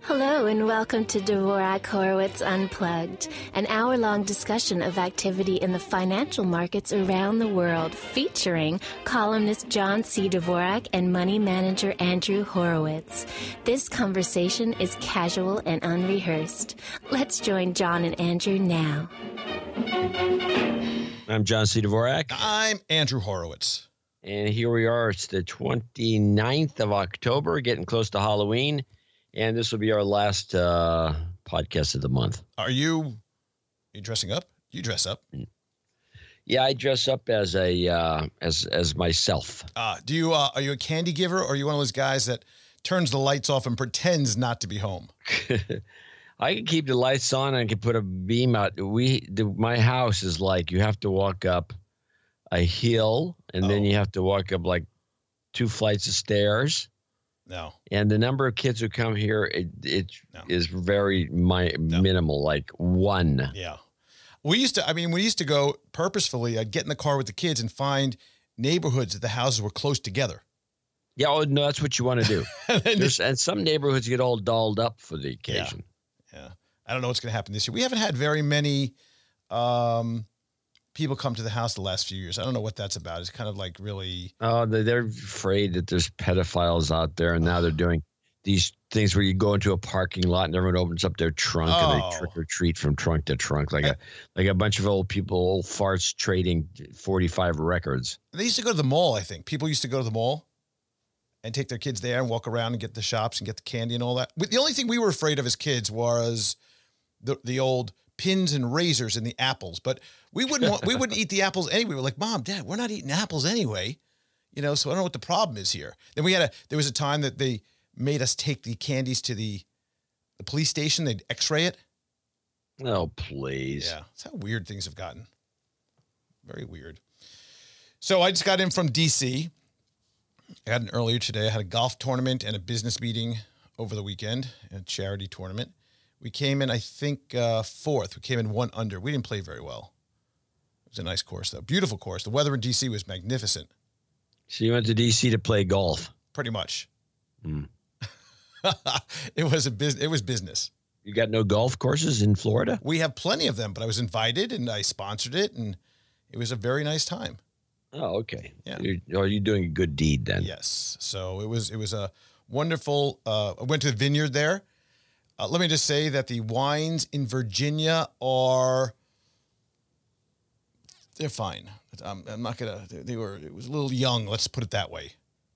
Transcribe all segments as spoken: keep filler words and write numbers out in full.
Hello and welcome to Dvorak Horowitz Unplugged, an hour-long discussion of activity in the financial markets around the world, featuring columnist John C. Dvorak and money manager Andrew Horowitz. This conversation is casual and unrehearsed. Let's join John and Andrew now. I'm John C. Dvorak. I'm Andrew Horowitz. And here we are. It's the twenty-ninth of October, getting close to Halloween. And this will be our last uh, podcast of the month. Are you, are you dressing up? You dress up. Yeah, I dress up as a uh, as as myself. Uh, do you? Uh, are you a candy giver, or are you one of those guys that turns the lights off and pretends not to be home? I can keep the lights on and I can put a beam out. We, the, my house is like you have to walk up a hill, and oh. then you have to walk up like two flights of stairs. No. And the number of kids who come here, it, it no. is very mi- no. minimal, like one. Yeah. We used to, I mean, we used to go purposefully, I'd get in the car with the kids and find neighborhoods that the houses were close together. Yeah, oh, no, that's what you want to do. and, and some neighborhoods get all dolled up for the occasion. Yeah. yeah. I don't know what's going to happen this year. We haven't had very many um, people come to the house the last few years. I don't know what that's about. It's kind of like really. Oh, they're afraid that there's pedophiles out there, and now they're doing these things where you go into a parking lot and everyone opens up their trunk oh. and they trick or treat from trunk to trunk, like a like a bunch of old people, old farts trading forty-five records. They used to go to the mall. I think people used to go to the mall and take their kids there and walk around and get the shops and get the candy and all that. The only thing we were afraid of as kids was the the old pins and razors and the apples, but we wouldn't want, we wouldn't eat the apples anyway. We're like, Mom, Dad, we're not eating apples anyway, you know. So I don't know what the problem is here. Then we had a there was a time that they made us take the candies to the the police station. They'd X-ray it. Oh, please. Yeah, that's how weird things have gotten. Very weird. So I just got in from D C. I had an earlier today. I had a golf tournament and a business meeting over the weekend, a charity tournament. We came in, I think, uh, fourth. We came in one under. We didn't play very well. It was a nice course, though. Beautiful course. The weather in D C was magnificent. So you went to D C to play golf? Pretty much. Mm. it was a bus- It was business. You got no golf courses in Florida? We have plenty of them, but I was invited and I sponsored it, and it was a very nice time. Oh, okay. Yeah. You're, are you doing a good deed then? Yes. So it was. It was a wonderful. Uh, I went to the vineyard there. Uh, let me just say that the wines in Virginia are, they're fine. I'm, I'm not going to, they were, it was a little young. Let's put it that way.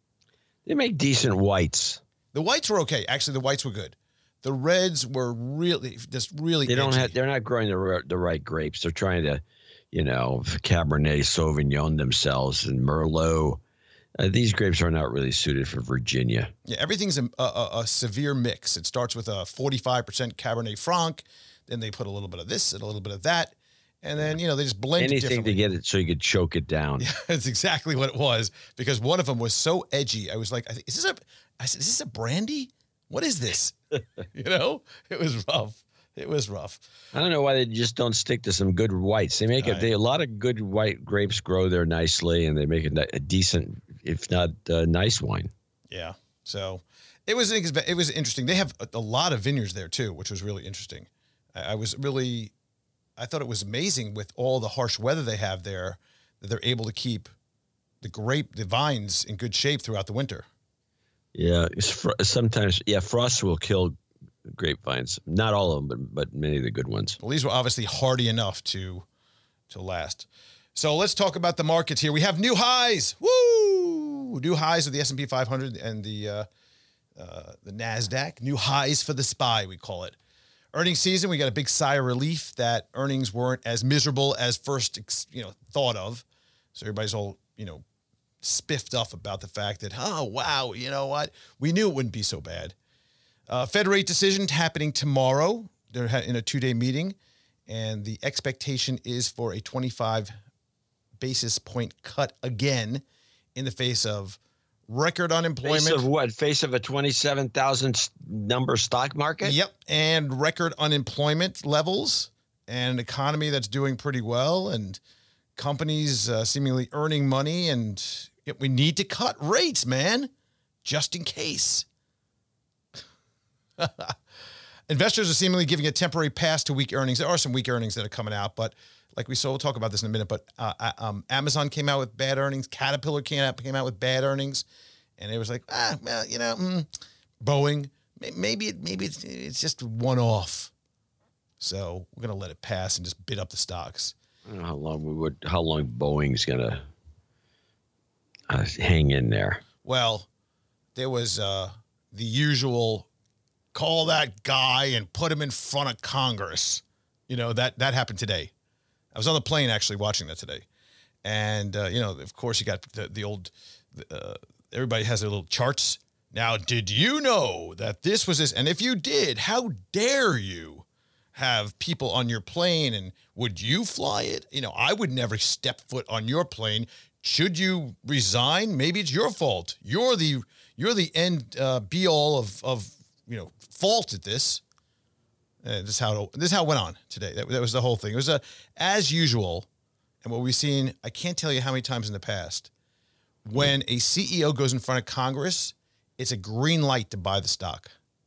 They make decent whites. The whites were okay. Actually, the whites were good. The reds were really, just really They don't edgy. have, they're not growing the, the right grapes. They're trying to, you know, Cabernet Sauvignon themselves and Merlot. Uh, these grapes are not really suited for Virginia. Yeah, everything's a, a, a severe mix. It starts with a forty-five percent Cabernet Franc. Then they put a little bit of this and a little bit of that. And then, you know, they just blend Anything it differently. to get it so you could choke it down. Yeah, that's exactly what it was, because one of them was so edgy. I was like, I think, is this a, I said, is this a brandy? What is this? You know, it was rough. It was rough. I don't know why they just don't stick to some good whites. They make it. They, a lot of good white grapes grow there nicely, and they make a, a decent, if not uh, nice wine. Yeah. So it was it was interesting. They have a, a lot of vineyards there too, which was really interesting. I, I was really, I thought it was amazing with all the harsh weather they have there that they're able to keep the grape, the vines in good shape throughout the winter. Yeah. It's fr- sometimes, yeah, frost will kill grapevines. Not all of them, but but many of the good ones. Well, these were obviously hardy enough to to last. So let's talk about the markets here. We have new highs. Woo! New highs of the S and P five hundred and the uh, uh, the NASDAQ. New highs for the S P Y, we call it. Earnings season, we got a big sigh of relief that earnings weren't as miserable as first, you know, thought of. So everybody's all, you know, spiffed up about the fact that, oh, wow, you know what? We knew it wouldn't be so bad. Uh, Fed rate decision happening tomorrow. They're in a two-day meeting, and the expectation is for a twenty-five basis point cut again in the face of record unemployment. Face of what? Face of a twenty-seven thousand number stock market? Yep, and record unemployment levels, and an economy that's doing pretty well, and companies uh, seemingly earning money, and yet we need to cut rates, man, just in case. investors are seemingly giving a temporary pass to weak earnings. There are some weak earnings that are coming out, but like we saw, we'll talk about this in a minute. But uh, um, Amazon came out with bad earnings. Caterpillar came out came out with bad earnings, and it was like, ah, well, you know, mm, Boeing. Maybe it, maybe it's, it's just one off. So we're gonna let it pass and just bid up the stocks. I don't know how long we would. How long Boeing's gonna uh, hang in there? Well, there was uh, the usual call that guy and put him in front of Congress. You know, that that happened today. I was on the plane actually watching that today. And, uh, you know, of course, you got the, the old, uh, everybody has their little charts. Now, did you know that this was this? And if you did, how dare you have people on your plane, and would you fly it? You know, I would never step foot on your plane. Should you resign? Maybe it's your fault. You're the you're the end uh, be all of of you know fault at this. Uh, this is how it, this is how it went on today. That, that was the whole thing. It was a as usual, and what we've seen. I can't tell you how many times in the past when a C E O goes in front of Congress, it's a green light to buy the stock.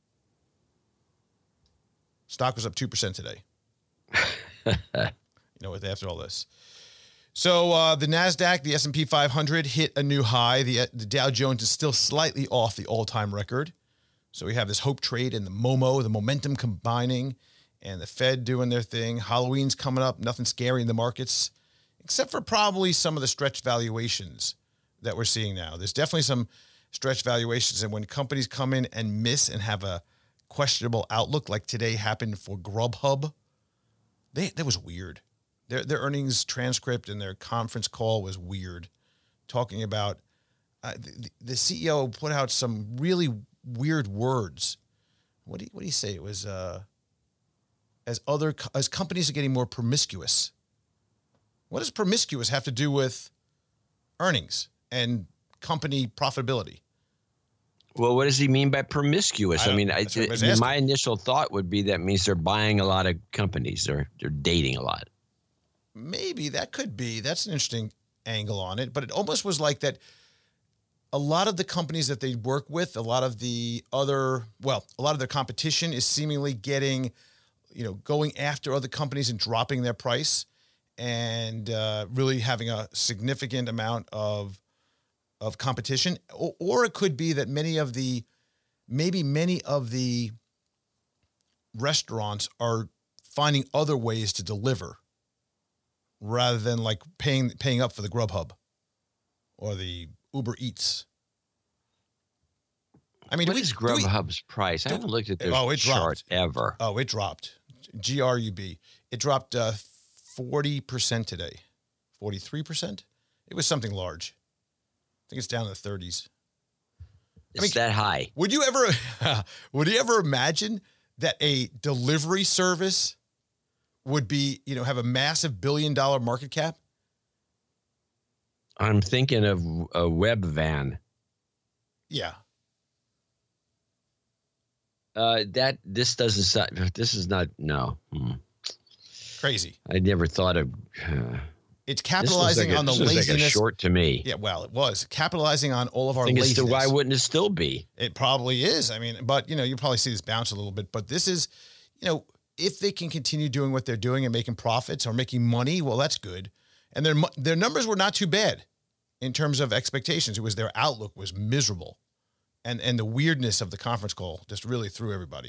Stock was up two percent today. You know, after all this. So uh, the NASDAQ, the S and P five hundred hit a new high. The, the Dow Jones is still slightly off the all-time record. So we have this hope trade and the MOMO, the momentum combining, and the Fed doing their thing. Halloween's coming up. Nothing scary in the markets, except for probably some of the stretch valuations that we're seeing now. There's definitely some stretch valuations. And when companies come in and miss and have a questionable outlook, like today happened for Grubhub, they, that was weird. Their, their earnings transcript and their conference call was weird, talking about uh, the, the C E O put out some really weird words. What do you, what do you say? It was uh, as other as companies are getting more promiscuous. What does promiscuous have to do with earnings and company profitability? Well, what does he mean by promiscuous? I, I mean, I, I, my initial thought would be that means they're buying a lot of companies. They're they're dating a lot. Maybe that could be. That's an interesting angle on it. But it almost was like that. A lot of the companies that they work with, a lot of the other, well, a lot of their competition is seemingly getting, you know, going after other companies and dropping their price, and uh, really having a significant amount of of competition. Or, or it could be that many of the, maybe many of the restaurants are finding other ways to deliver rather than like paying paying up for the Grubhub or the Uber Eats. I mean, what do we, is Grubhub's we, price? I haven't looked at their oh, it chart dropped. ever. Oh, it dropped. G R U B. It dropped uh, forty percent today. forty-three percent? It was something large. I think it's down in the thirties. It's I mean, that high. Would you ever would you ever imagine that a delivery service would be, you know, have a massive billion dollar market cap? I'm thinking of a Webvan. Yeah. Uh, that this doesn't. This is not. No. Hmm. Crazy. I never thought of. Uh, it's capitalizing like a, on the this laziness. Like a short to me. Yeah. Well, it was capitalizing on all of our I think laziness. It's still, why wouldn't it still be? It probably is. I mean, but you know, you probably see this bounce a little bit. But this is, you know, if they can continue doing what they're doing and making profits or making money, well, that's good. And their their numbers were not too bad in terms of expectations. It was their outlook was miserable. And and the weirdness of the conference call just really threw everybody.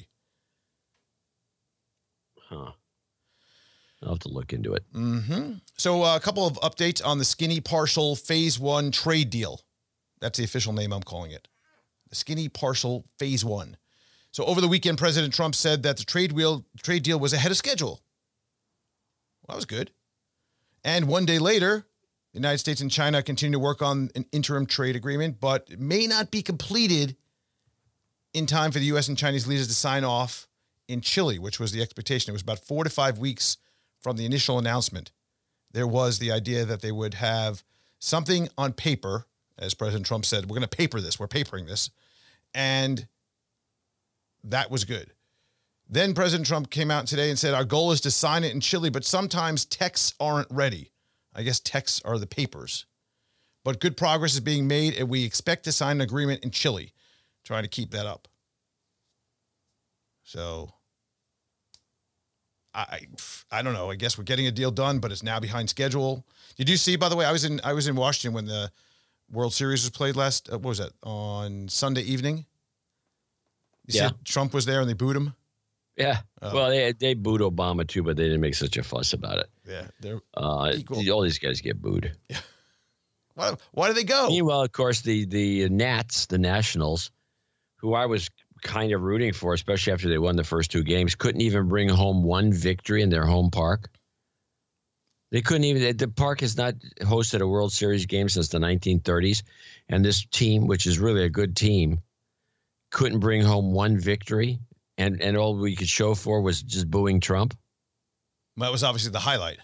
Huh. I'll have to look into it. Mm-hmm. So uh, a couple of updates on the Skinny Partial Phase One trade deal. That's the official name I'm calling it. The Skinny Partial Phase One. So over the weekend, President Trump said that the trade wheel trade deal was ahead of schedule. Well, that was good. And one day later, the United States and China continue to work on an interim trade agreement, but it may not be completed in time for the U S and Chinese leaders to sign off in Chile, which was the expectation. It was about four to five weeks from the initial announcement. There was the idea that they would have something on paper, as President Trump said, we're going to paper this, we're papering this. And that was good. Then President Trump came out today and said, our goal is to sign it in Chile, but sometimes texts aren't ready. I guess texts are the papers. But good progress is being made, and we expect to sign an agreement in Chile, trying to keep that up. So I, I don't know. I guess we're getting a deal done, but it's now behind schedule. Did you see, by the way, I was in I was in Washington when the World Series was played last, uh, what was that, on Sunday evening? You Yeah. said Trump was there and they booed him? Yeah. Oh. Well, they they booed Obama too, but they didn't make such a fuss about it. Yeah. They're Uh, equal. all these guys get booed. Why, why do they go? Meanwhile, of course, the the Nats, the Nationals, who I was kind of rooting for, especially after they won the first two games, couldn't even bring home one victory in their home park. They couldn't even. The park has not hosted a World Series game since the nineteen thirties, and this team, which is really a good team, couldn't bring home one victory, and and all we could show for was just booing Trump. That was obviously the highlight.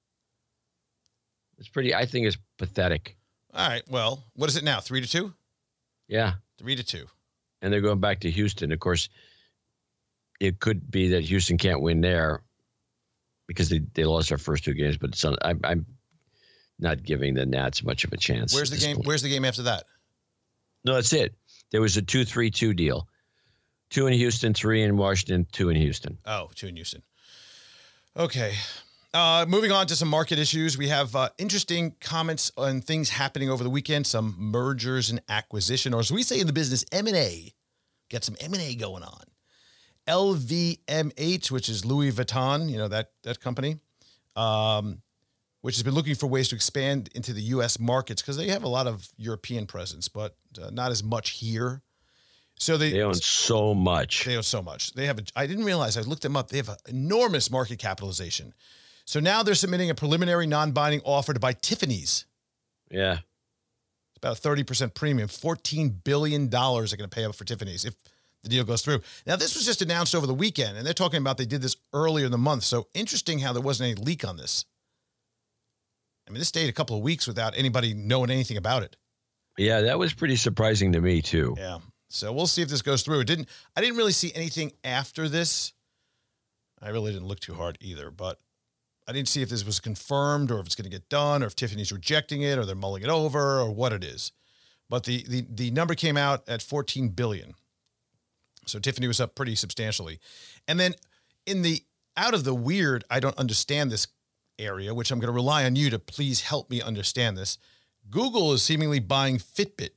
It's pretty. I think it's pathetic. All right. Well, what is it now? Three to two? Yeah. Three to two. And they're going back to Houston. Of course, it could be that Houston can't win there because they, they lost their first two games. But it's on, I, I'm not giving the Nats much of a chance. Where's the game? point. Where's the game after that? No, that's it. There was a two three two deal. Two in Houston, three in Washington, two in Houston. Oh, two in Houston. Okay. Uh, moving on to some market issues. We have uh, interesting comments on things happening over the weekend, some mergers and acquisition, or as we say in the business, M and A. Get some M and A going on. L V M H, which is Louis Vuitton, you know, that, that company, um, which has been looking for ways to expand into the U S markets because they have a lot of European presence, but uh, not as much here. So they, They own so much. They own so much. They have. A, I didn't realize. I looked them up. They have an enormous market capitalization. So now they're submitting a preliminary non-binding offer to buy Tiffany's. Yeah. It's about a thirty percent premium. fourteen billion dollars they're going to pay up for Tiffany's if the deal goes through. Now, this was just announced over the weekend, and they're talking about they did this earlier in the month. So interesting how there wasn't any leak on this. I mean, this stayed a couple of weeks without anybody knowing anything about it. Yeah, that was pretty surprising to me, too. Yeah. So we'll see if this goes through. It didn't. I didn't really see anything after this. I really didn't look too hard either, but I didn't see if this was confirmed or if it's going to get done or if Tiffany's rejecting it or they're mulling it over or what it is. But the the the number came out at fourteen billion dollars. So Tiffany was up pretty substantially. And then in the out of the weird, I don't understand this area, which I'm going to rely on you to please help me understand this. Google is seemingly buying Fitbit.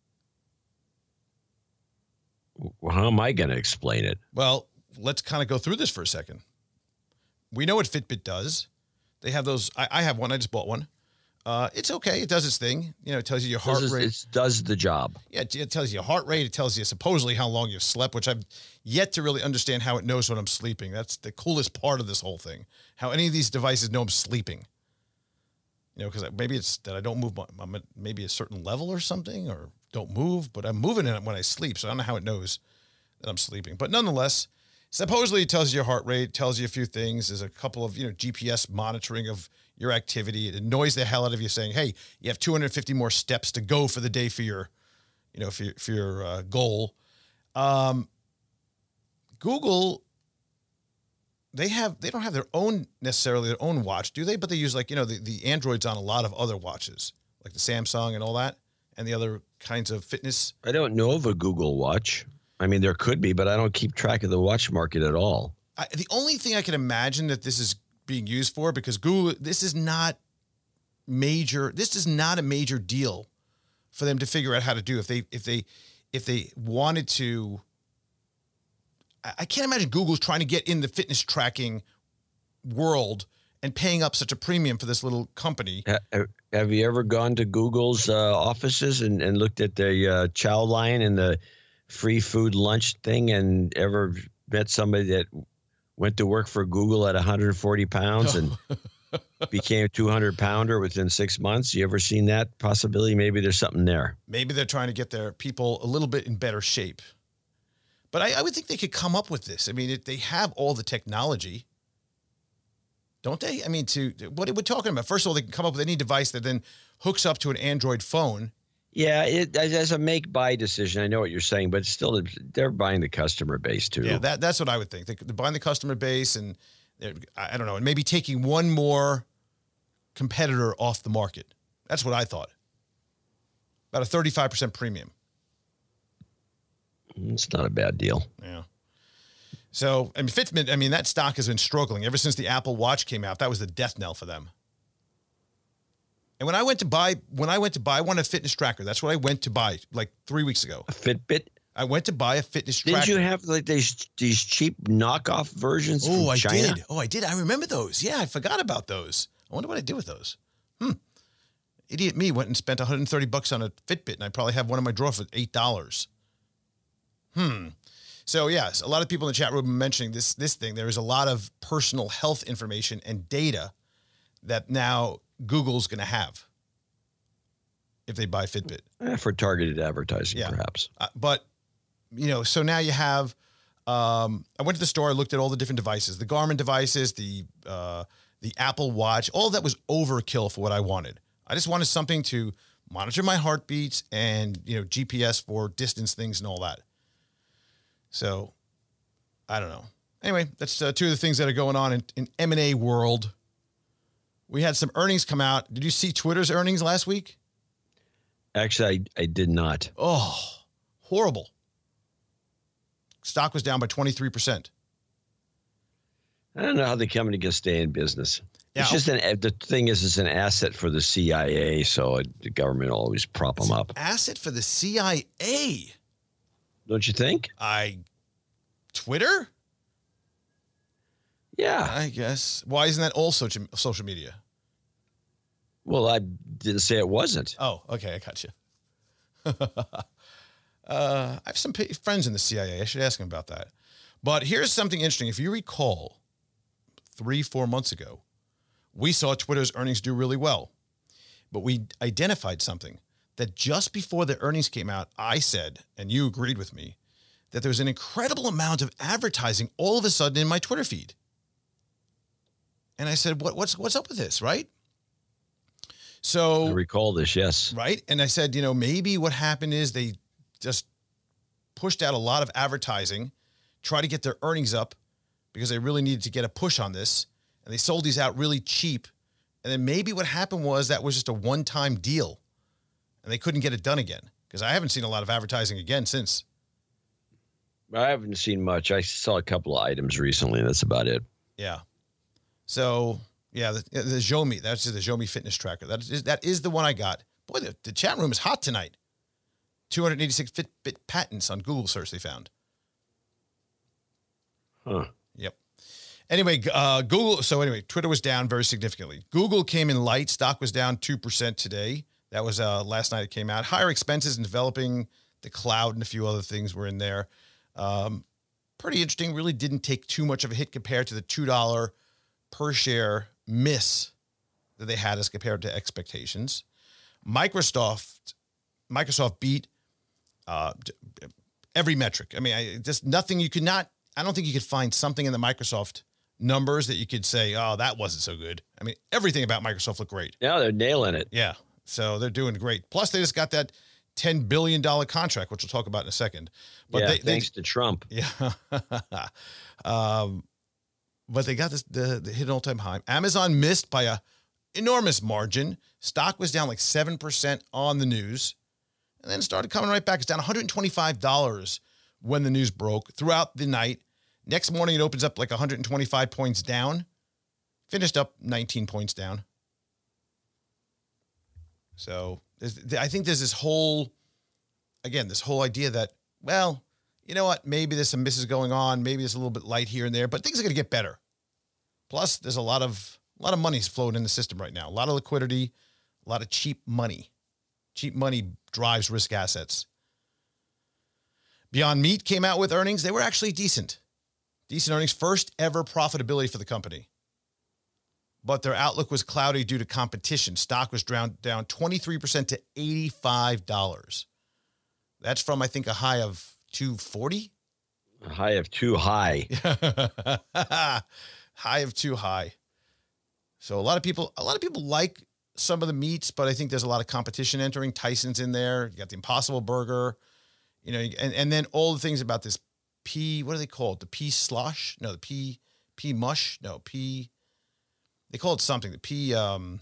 Well, how am I going to explain it? Well, let's kind of go through this for a second. We know what Fitbit does. They have those. I, I have one. I just bought one. Uh, it's okay. It does its thing. You know, it tells you your heart Does- rate. It does the job. Yeah, it, it tells you your heart rate. It tells you supposedly how long you've slept, which I've yet to really understand how it knows when I'm sleeping. That's the coolest part of this whole thing. How any of these devices know I'm sleeping. You know, because maybe it's that I don't move. My, I'm at maybe a certain level or something, or don't move, but I'm moving in it when I sleep. So I don't know how it knows that I'm sleeping. But nonetheless, supposedly it tells you your heart rate, tells you a few things. There's a couple of, you know, G P S monitoring of your activity. It annoys the hell out of you saying, hey, you have two hundred fifty more steps to go for the day for your, you know, for your, for your uh, goal. Um, Google, they have, they don't have their own, necessarily their own watch, do they? But they use like, you know, the, the Androids on a lot of other watches, like the Samsung and all that, and the other kinds of fitness. I don't know of a Google Watch. I mean, there could be, but I don't keep track of the watch market at all. I, the only thing I can imagine that this is being used for, because Google, this is not major. This is not a major deal for them to figure out how to do. If they, if they, if they wanted to, I, I can't imagine Google's trying to get in the fitness tracking world and paying up such a premium for this little company. Ha- Have you ever gone to Google's uh, offices and, and looked at the uh, chow line and the free food lunch thing, and ever met somebody that went to work for Google at one hundred forty pounds and became a two hundred pounder within six months? You ever seen that possibility? Maybe there's something there. Maybe they're trying to get their people a little bit in better shape. But I, I would think they could come up with this. I mean, it, they have all the technology, don't they? I mean, to what are we talking about? First of all, they can come up with any device that then hooks up to an Android phone. Yeah, it as a make-buy decision. I know what you're saying, but still, they're buying the customer base too. Yeah, that, that's what I would think. They, they're buying the customer base, and I don't know, and maybe taking one more competitor off the market. That's what I thought. About a thirty-five percent premium. It's not a bad deal. Yeah. So, I mean, Fitbit, I mean, that stock has been struggling ever since the Apple Watch came out. That was the death knell for them. And when I went to buy, when I went to buy one, a fitness tracker, that's what I went to buy like three weeks ago. A Fitbit? I went to buy a fitness tracker. Didn't you have like these these cheap knockoff versions Oh, from I China? did. Oh, I did. I remember those. Yeah, I forgot about those. I wonder what I did with those. Hmm. Idiot me went and spent one hundred thirty bucks on a Fitbit, and I probably have one in my drawer for eight dollars. Hmm. So, yes, a lot of people in the chat room are mentioning this, this thing. There is a lot of personal health information and data that now Google's going to have if they buy Fitbit. Eh, for targeted advertising, Yeah. perhaps. Uh, but, you know, so now you have, um, I went to the store, I looked at all the different devices, the Garmin devices, the uh, the Apple Watch, all of that was overkill for what I wanted. I just wanted something to monitor my heartbeats and, you know, G P S for distance things and all that. So, I don't know. Anyway, that's uh, two of the things that are going on in, in M and A world. We had some earnings come out. Did you see Twitter's earnings last week? Actually, I, I did not. Oh, horrible. Stock was down by twenty-three percent. I don't know how the company can stay in business. Yeah. It's just an, the thing is, it's an asset for the C I A, so the government will always prop them up. Asset for the C I A. Don't you think? I, Twitter? Yeah. I guess. Why isn't that all social, social media? Well, I didn't say it wasn't. Oh, okay. I got you. uh, I have some p- friends in the C I A. I should ask them about that. But here's something interesting. If you recall, three, four months ago, we saw Twitter's earnings do really well. But we identified something that just before the earnings came out, I said, and you agreed with me, that there's an incredible amount of advertising all of a sudden in my Twitter feed. And I said, what, what's what's up with this, right? So I recall this, yes. Right. And I said, you know, maybe what happened is they just pushed out a lot of advertising, try to get their earnings up because they really needed to get a push on this. And they sold these out really cheap. And then maybe what happened was that was just a one-time deal and they couldn't get it done again because I haven't seen a lot of advertising again since. I haven't seen much. I saw a couple of items recently, and that's about it. Yeah. So, yeah, the, the Xiaomi, that's the Xiaomi fitness tracker. That is, that is the one I got. Boy, the, the chat room is hot tonight. two hundred eighty-six Fitbit patents on Google search they found. Huh. Yep. Anyway, uh, Google. So anyway, Twitter was down very significantly. Google came in light. Stock was down two percent today. That was uh, last night it came out. Higher expenses in developing the cloud and a few other things were in there. Um, pretty interesting. Really didn't take too much of a hit compared to the two dollars per share miss that they had as compared to expectations. Microsoft, Microsoft beat uh, every metric. I mean, I, just nothing you could not, I don't think you could find something in the Microsoft numbers that you could say, oh, that wasn't so good. I mean, everything about Microsoft looked great. Yeah, they're nailing it. Yeah. So they're doing great. Plus, they just got that ten billion dollars contract, which we'll talk about in a second. But yeah, they, thanks they, to Trump. Yeah. um, but they got this, the, the hit an all-time high. Amazon missed by a enormous margin. Stock was down like seven percent on the news and then started coming right back. It's down one hundred twenty-five dollars when the news broke throughout the night. Next morning, it opens up like one hundred twenty-five points down, finished up nineteen points down. So I think there's this whole, again, this whole idea that, well, you know what? Maybe there's some misses going on. Maybe it's a little bit light here and there, but things are going to get better. Plus, there's a lot of a lot of money's flowing in the system right now. A lot of liquidity, a lot of cheap money. Cheap money drives risk assets. Beyond Meat came out with earnings. They were actually decent. Decent earnings. First ever profitability for the company. But their outlook was cloudy due to competition. Stock was down, down twenty-three percent to eighty-five dollars. That's from, I think, a high of two forty. A high of too high. High of too high. So a lot of people, a lot of people like some of the meats, but I think there's a lot of competition entering. Tyson's in there. You got the Impossible Burger, you know, and, and then all the things about this pea, what do they call it? The pea slosh? No, the pea, pea mush? No, pea, they call it something. The pea, um,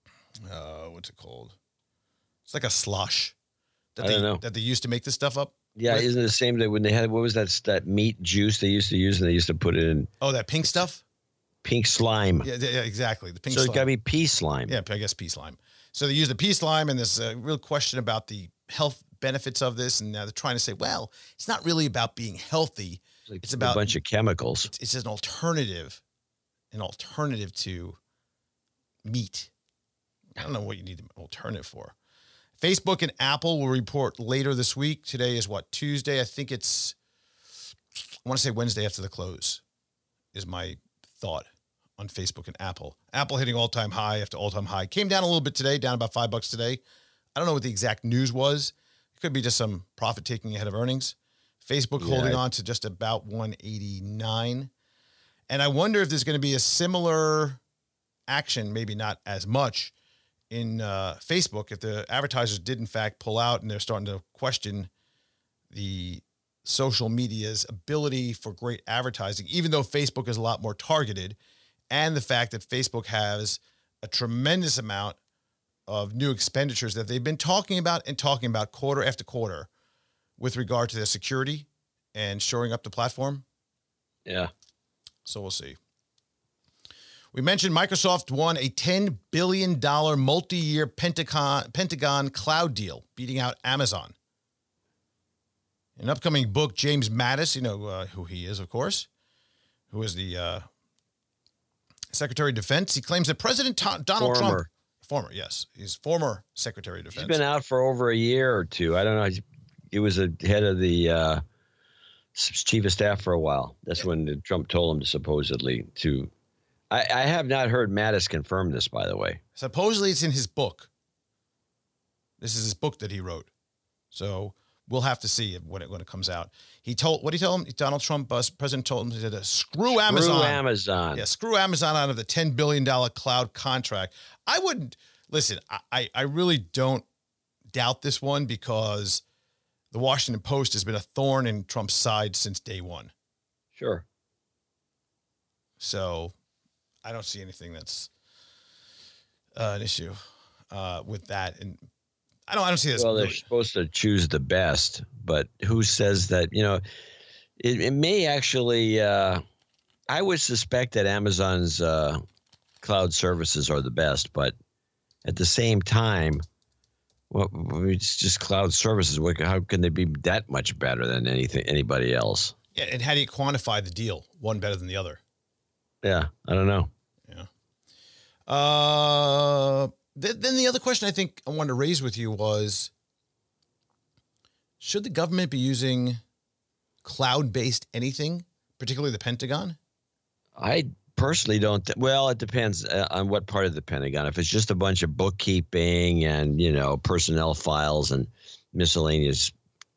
uh, what's it called? It's like a slosh that I they, don't know. that they used to make this stuff up. Yeah, with, isn't it the same that when they had, what was that, that meat juice they used to use, and they used to put it in oh, that pink stuff? pink slime. Yeah, yeah, exactly. The pink so slime. it's got to be pea slime. Yeah, I guess pea slime. So they use the pea slime, and there's a real question about the health benefits of this. And now they're trying to say, well, it's not really about being healthy. It's, like it's about a bunch of chemicals. It's, it's an alternative, an alternative to meat. I don't know what you need an alternative for. Facebook and Apple will report later this week. Today is what, Tuesday? I think it's, I want to say Wednesday after the close is my thought on Facebook and Apple. Apple hitting all-time high after all-time high. Came down a little bit today, down about five bucks today. I don't know what the exact news was. It could be just some profit taking ahead of earnings. Facebook Yeah. holding on to just about one eighty-nine. And I wonder if there's going to be a similar action, maybe not as much, in uh, Facebook, if the advertisers did in fact pull out and they're starting to question the social media's ability for great advertising, even though Facebook is a lot more targeted, and the fact that Facebook has a tremendous amount of new expenditures that they've been talking about and talking about quarter after quarter with regard to their security and shoring up the platform. Yeah. So we'll see. We mentioned Microsoft won a ten billion dollars multi-year Pentagon, Pentagon cloud deal, beating out Amazon. An upcoming book, James Mattis, you know uh, who he is, of course, who is the uh, Secretary of Defense. He claims that President T- Donald Former. Trump, former, yes, he's former Secretary of Defense. He's been out for over a year or two. I don't know. He was a head of the uh, chief of staff for a while. That's yeah. when Trump told him to supposedly to. I, I have not heard Mattis confirm this, by the way. Supposedly it's in his book. This is his book that he wrote. So we'll have to see when it when it comes out. He told, what did he tell him? Donald Trump, uh, President told him, he said, uh, screw Amazon. Screw Amazon. Yeah, screw Amazon out of the ten billion dollars cloud contract. I wouldn't, listen, I, I really don't doubt this one because the Washington Post has been a thorn in Trump's side since day one. Sure. So I don't see anything that's uh, an issue uh, with that. And I don't, I don't see this. Well, they're really. supposed to choose the best, but who says that, you know, it, it may actually, uh, I would suspect that Amazon's uh, cloud services are the best, but at the same time, well, it's just cloud services. How can they be that much better than anything, anybody else? Yeah. And how do you quantify the deal? One better than the other? Yeah. I don't know. Yeah. Uh, th- then the other question I think I wanted to raise with you was, should the government be using cloud-based anything, particularly the Pentagon? I personally don't. Th- well, it depends uh, on what part of the Pentagon. If it's just a bunch of bookkeeping and, you know, personnel files and miscellaneous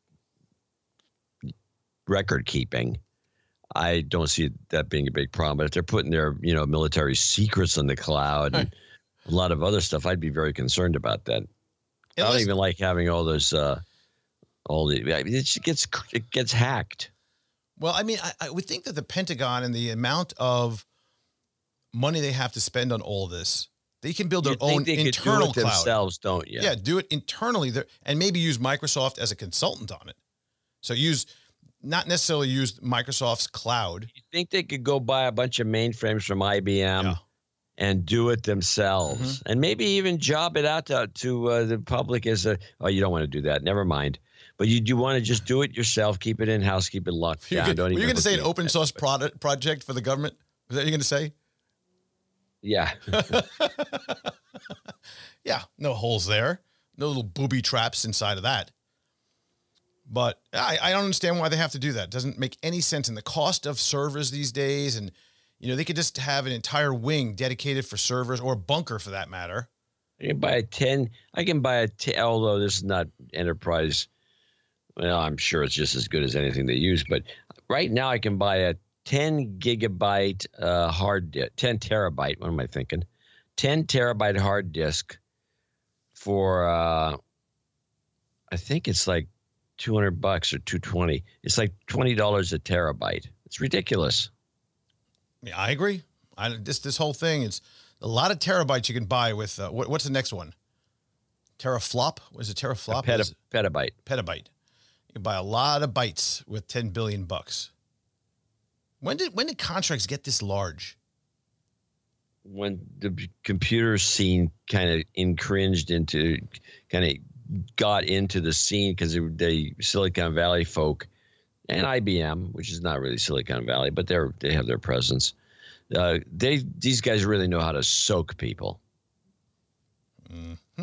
record keeping, I don't see that being a big problem. But if they're putting their, you know, military secrets on the cloud and a lot of other stuff, I'd be very concerned about that. Unless, I don't even like having all those, uh, all the, it gets, it gets hacked. Well, I mean, I, I would think that the Pentagon and the amount of money they have to spend on all this, they can build their You'd think own they internal could do it cloud themselves, don't you? Yeah, do it internally there, and maybe use Microsoft as a consultant on it. So use, not necessarily use Microsoft's cloud. You think they could go buy a bunch of mainframes from I B M Yeah. and do it themselves, Mm-hmm. and maybe even job it out to, to uh, the public as a, oh, you don't want to do that. Never mind. But you do want to just do it yourself, keep it in-house, keep it locked You're down. gonna, Don't were even you going to say an look at open that. source product project for the government? Is that what you're going to say? Yeah. Yeah, no holes there. No little booby traps inside of that. But I, I don't understand why they have to do that. It doesn't make any sense. And the cost of servers these days, and, you know, they could just have an entire wing dedicated for servers, or a bunker for that matter. I can buy a ten. I can buy a ten, although this is not enterprise. Well, I'm sure it's just as good as anything they use. But right now I can buy a ten gigabyte uh, hard disk, ten terabyte. What am I thinking? ten terabyte hard disk for, uh, I think it's like two hundred bucks or two twenty. It's like twenty dollars a terabyte. It's ridiculous. Yeah, I agree. I, this this whole thing is a lot of terabytes you can buy with, uh, what, what's the next one? Teraflop? What is it, teraflop? A peta, Is it petabyte. petabyte. You buy a lot of bytes with ten billion bucks. When did when did contracts get this large? When the computer scene kind of incringed into, kind of got into the scene because they, they Silicon Valley folk and I B M, which is not really Silicon Valley, but they're they have their presence. Uh, they these guys really know how to soak people. Mm-hmm.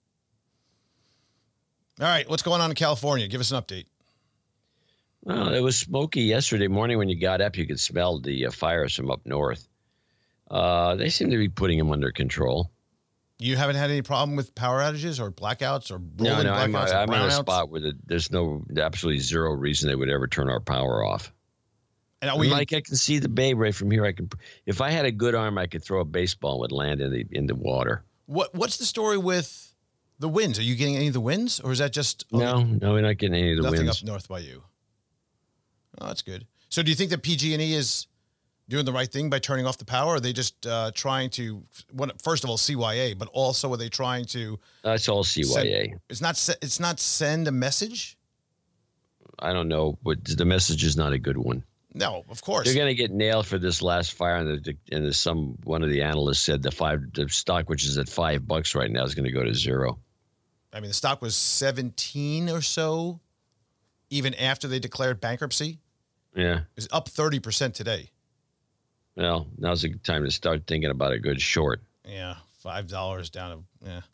All right, what's going on in California? Give us an update. Well, it was smoky yesterday morning when you got up. You could smell the uh, fires from up north. Uh, they seem to be putting them under control. You haven't had any problem with power outages or blackouts or no, no. I'm, blackouts I'm or in a brownouts? spot where the, there's no absolutely zero reason they would ever turn our power off. And are we Mike, I can see the bay right from here. I can, if I had a good arm, I could throw a baseball and would land in the in the water. What What's the story with the winds? Are you getting any of the winds, or is that just no? No, we're not getting any of the nothing winds up north by you? Oh, that's good. So, do you think that P G and E is doing the right thing by turning off the power? Or are they just uh, trying to, what, first of all, C Y A, but also are they trying to? That's all C Y A. Send, it's not. It's not send a message. I don't know, but the message is not a good one. No, of course. They're going to get nailed for this last fire, and the, and the, some one of the analysts said the five the stock, which is at five bucks right now, is going to go to zero. I mean, the stock was seventeen or so, even after they declared bankruptcy. Yeah, it's up thirty percent today. Well, now's the time to start thinking about a good short. Yeah, five dollars down to yeah.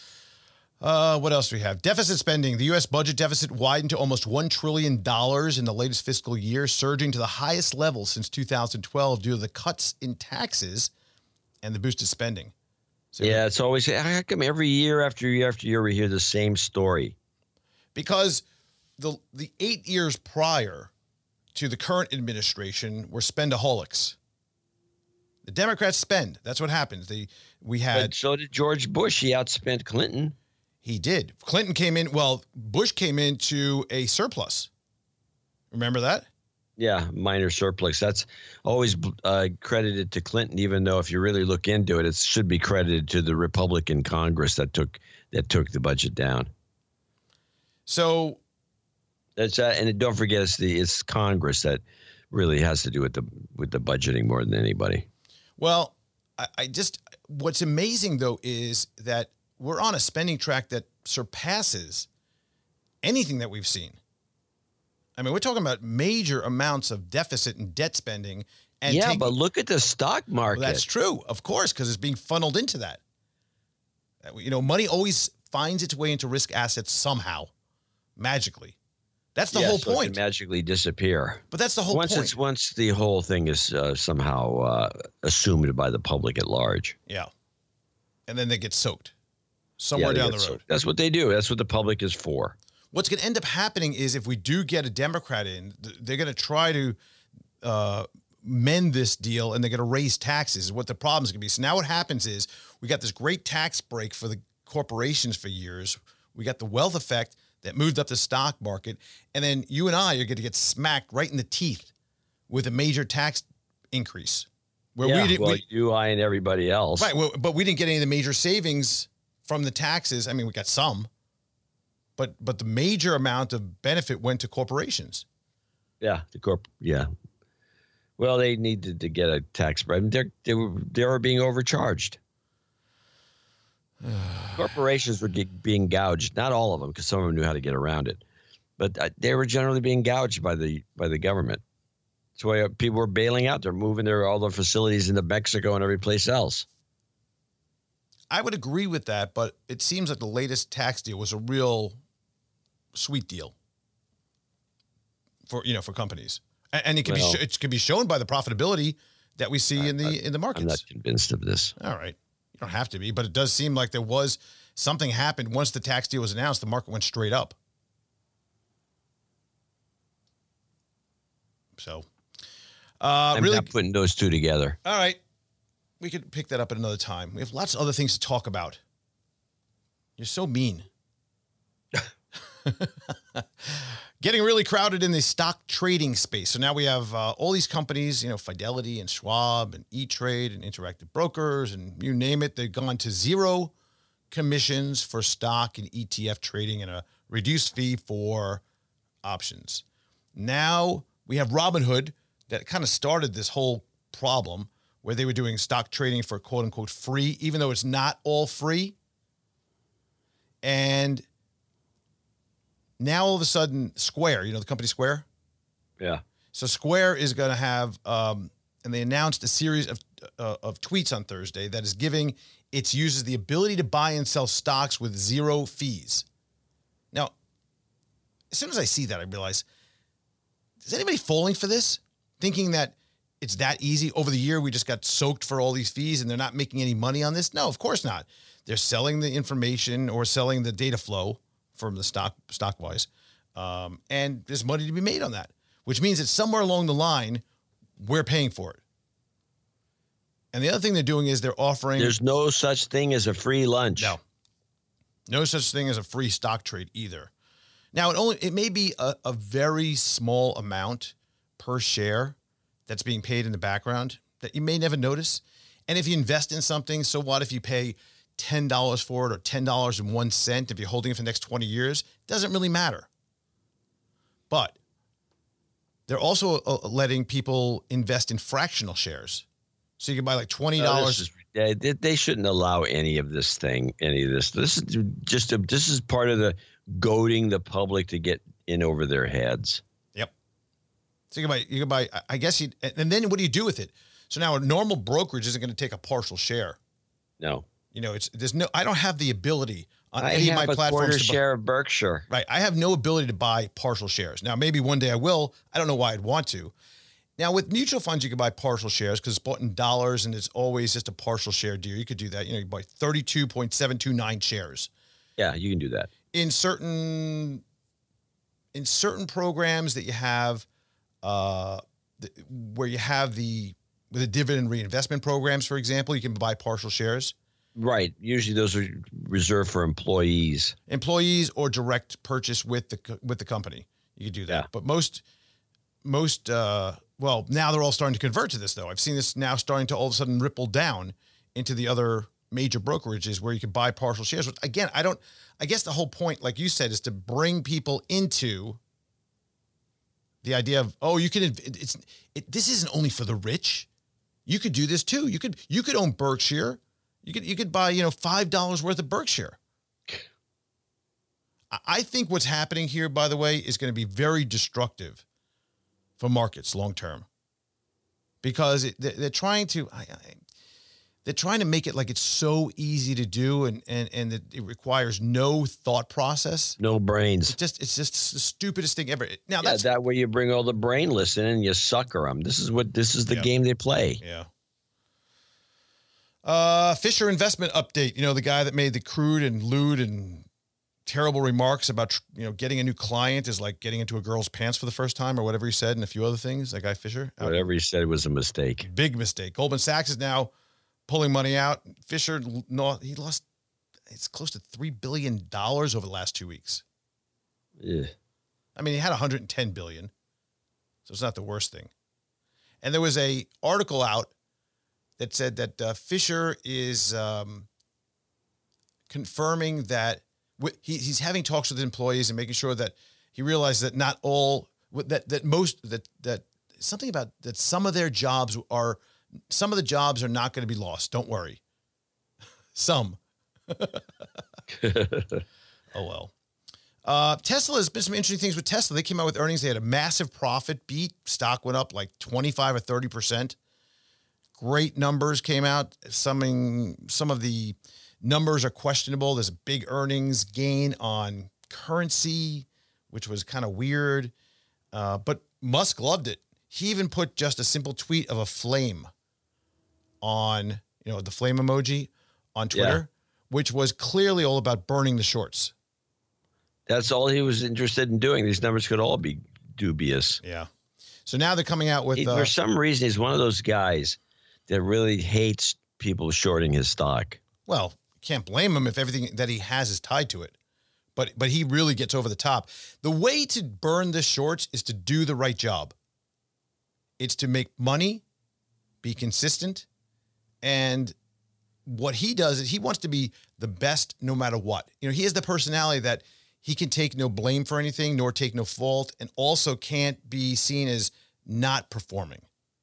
Uh, what else do we have? Deficit spending. The U S budget deficit widened to almost one trillion dollars in the latest fiscal year, surging to the highest level since two thousand twelve due to the cuts in taxes and the boosted spending. So yeah, it's always, how come every year after year after year we hear the same story? Because the the eight years prior to the current administration were spendaholics. The Democrats spend. That's what happens. They we had. But so did George Bush. He outspent Clinton. He did. Clinton came in. Well, Bush came into a surplus. Remember that? Yeah, minor surplus. That's always uh, credited to Clinton, even though if you really look into it, it should be credited to the Republican Congress that took that took the budget down. So that's uh, and don't forget it's the it's Congress that really has to do with the with the budgeting more than anybody. Well, I, I just what's amazing though is that we're on a spending track that surpasses anything that we've seen. I mean, we're talking about major amounts of deficit and debt spending. And yeah, taking, but look at the stock market. Well, that's true, of course, because it's being funneled into that. You know, money always finds its way into risk assets somehow, magically. That's the yeah, whole so point. It can magically disappear. But that's the whole once point. It's, once the whole thing is uh, somehow uh, assumed by the public at large. Yeah. And then they get soaked somewhere yeah, down the road. Soaked. That's what they do. That's what the public is for. What's going to end up happening is if we do get a Democrat in, they're going to try to uh, mend this deal and they're going to raise taxes is what the problem is going to be. So now what happens is we got this great tax break for the corporations for years. We got the wealth effect that moved up the stock market. And then you and I are going to get smacked right in the teeth with a major tax increase. Where yeah, we didn't, well, we, you, I, and everybody else. Right, well, but we didn't get any of the major savings from the taxes. I mean, we got some. But but the major amount of benefit went to corporations. Yeah, the corp. Yeah. Well, they needed to get a tax break. They're they were they were being overcharged. Corporations were get, being gouged. Not all of them, because some of them knew how to get around it, but uh, they were generally being gouged by the by the government. That's why uh, people were bailing out. They're moving their all their facilities into Mexico and every place else. I would agree with that, but it seems like the latest tax deal was a real sweet deal for you know for companies, and, and it can well, be sh- it can be shown by the profitability that we see I, in the I, in the markets. I'm not convinced of this. All right, you don't have to be, but it does seem like there was something happened once the tax deal was announced. The market went straight up. So, uh, I'm really not putting those two together. All right, we could pick that up at another time. We have lots of other things to talk about. You're so mean. Getting really crowded in the stock trading space. So now we have uh, all these companies, you know, Fidelity and Schwab and E-Trade and Interactive Brokers and you name it. They've gone to zero commissions for stock and E T F trading and a reduced fee for options. Now we have Robinhood that kind of started this whole problem where they were doing stock trading for quote unquote free, even though it's not all free. And now all of a sudden Square, you know, the company Square? Yeah. So Square is going to have, um, and they announced a series of uh, of tweets on Thursday that is giving its users the ability to buy and sell stocks with zero fees. Now, as soon as I see that, I realize, is anybody falling for this? Thinking that it's that easy? Over the year, we just got soaked for all these fees and they're not making any money on this? No, of course not. They're selling the information or selling the data flow from the stock, stock-wise, um, and there's money to be made on that, which means that somewhere along the line, we're paying for it. And the other thing they're doing is they're offering... There's no such thing as a free lunch. No. No such thing as a free stock trade either. Now, it only it may be a, a very small amount per share that's being paid in the background that you may never notice. And if you invest in something, so what if you pay ten dollars for it or ten dollars and one cent if you're holding it for the next twenty years? It doesn't really matter. But they're also uh, letting people invest in fractional shares. So you can buy like twenty dollars. No, is, they, they shouldn't allow any of this thing, any of this. This is just a, this is part of the goading the public to get in over their heads. Yep. So you can buy, you can buy, I guess you, and then what do you do with it? So now a normal brokerage isn't going to take a partial share. No. You know, it's, there's no, I don't have the ability on I any have of my a platforms quarter to buy, share of Berkshire. Right. I have no ability to buy partial shares. Now, maybe one day I will. I don't know why I'd want to. Now, with mutual funds, you can buy partial shares because it's bought in dollars and it's always just a partial share deal. You could do that. You know, you buy thirty-two point seven two nine shares. Yeah, you can do that. In certain in certain programs that you have, uh, the, where you have the with the dividend reinvestment programs, for example, you can buy partial shares. Right. Usually those are reserved for employees. Employees or direct purchase with the with the company. You could do that. Yeah. But most most uh, well, now they're all starting to convert to this, though. I've seen this now starting to all of a sudden ripple down into the other major brokerages where you can buy partial shares. Which, again, I don't. I guess the whole point, like you said, is to bring people into the idea of, oh, you can. It's it, this isn't only for the rich. You could do this too. You could you could own Berkshire. You could you could buy you know five dollars worth of Berkshire. I think what's happening here, by the way, is going to be very destructive for markets long term, because it, they're trying to I, I, they're trying to make it like it's so easy to do, and and and it, it requires no thought process, no brains. It's just it's just the stupidest thing ever. Now yeah, that's that way you bring all the brainless in and you sucker them. This is what this is the yeah. game they play. Yeah. Uh, Fisher investment update. You know, the guy that made the crude and lewd and terrible remarks about, you know, getting a new client is like getting into a girl's pants for the first time or whatever he said, and a few other things. That guy Fisher. Whatever he said was a mistake. Big mistake. Goldman Sachs is now pulling money out. Fisher, no, he lost, it's close to three billion dollars over the last two weeks. Yeah. I mean, he had one hundred ten billion dollars, so it's not the worst thing. And there was a article out that said that uh, Fisher is um, confirming that He, he's having talks with employees and making sure that he realizes that not all that that most that that something about that some of their jobs are some of the jobs are not going to be lost. Don't worry. Some. Oh well. Uh, Tesla has been some interesting things with Tesla. They came out with earnings. They had a massive profit beat. Stock went up like twenty-five or thirty percent. Great numbers came out. Some some of the numbers are questionable. There's a big earnings gain on currency, which was kind of weird. Uh, but Musk loved it. He even put just a simple tweet of a flame on, you know, the flame emoji on Twitter, yeah. which was clearly all about burning the shorts. That's all he was interested in doing. These numbers could all be dubious. Yeah. So now they're coming out with... He, uh, for some reason, he's one of those guys that really hates people shorting his stock. Well, can't blame him if everything that he has is tied to it. But but he really gets over the top. The way to burn the shorts is to do the right job. It's to make money, be consistent, and what he does is he wants to be the best no matter what. You know, he has the personality that he can take no blame for anything, nor take no fault, and also can't be seen as not performing.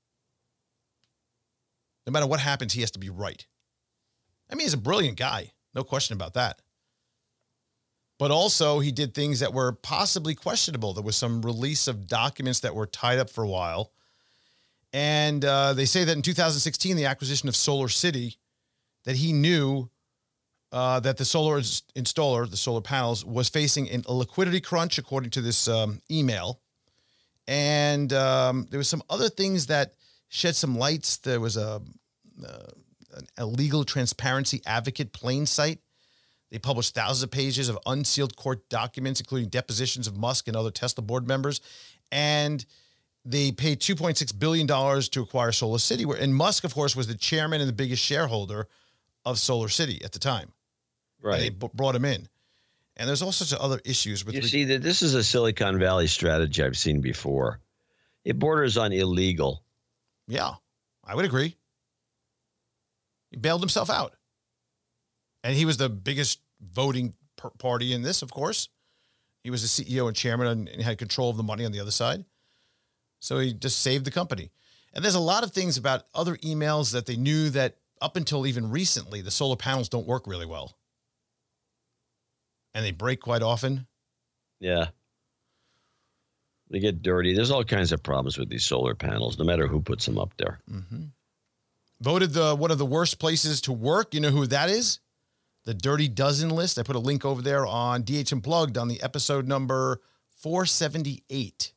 No matter what happens, he has to be right. I mean, he's a brilliant guy. No question about that. But also, he did things that were possibly questionable. There was some release of documents that were tied up for a while. And uh, they say that in two thousand sixteen, the acquisition of Solar City, that he knew uh, that the solar installer, the solar panels, was facing a liquidity crunch, according to this um, email. And um, there was some other things that shed some lights. There was a, uh, a legal transparency advocate plain site. They published thousands of pages of unsealed court documents, including depositions of Musk and other Tesla board members. And they paid two point six billion dollars to acquire Solar City. Where, and Musk, of course, was the chairman and the biggest shareholder of Solar City at the time. Right. And they b- brought him in. And there's all sorts of other issues with. You re- see that this is a Silicon Valley strategy I've seen before. It borders on illegal. Yeah, I would agree. He bailed himself out. And he was the biggest voting per- party in this, of course. He was the C E O and chairman and, and had control of the money on the other side. So he just saved the company. And there's a lot of things about other emails that they knew that up until even recently, the solar panels don't work really well. And they break quite often. Yeah. They get dirty. There's all kinds of problems with these solar panels, no matter who puts them up there. Mm-hmm. Voted the one of the worst places to work. You know who that is? The Dirty Dozen list. I put a link over there on D H Unplugged on the episode number four seventy-eight.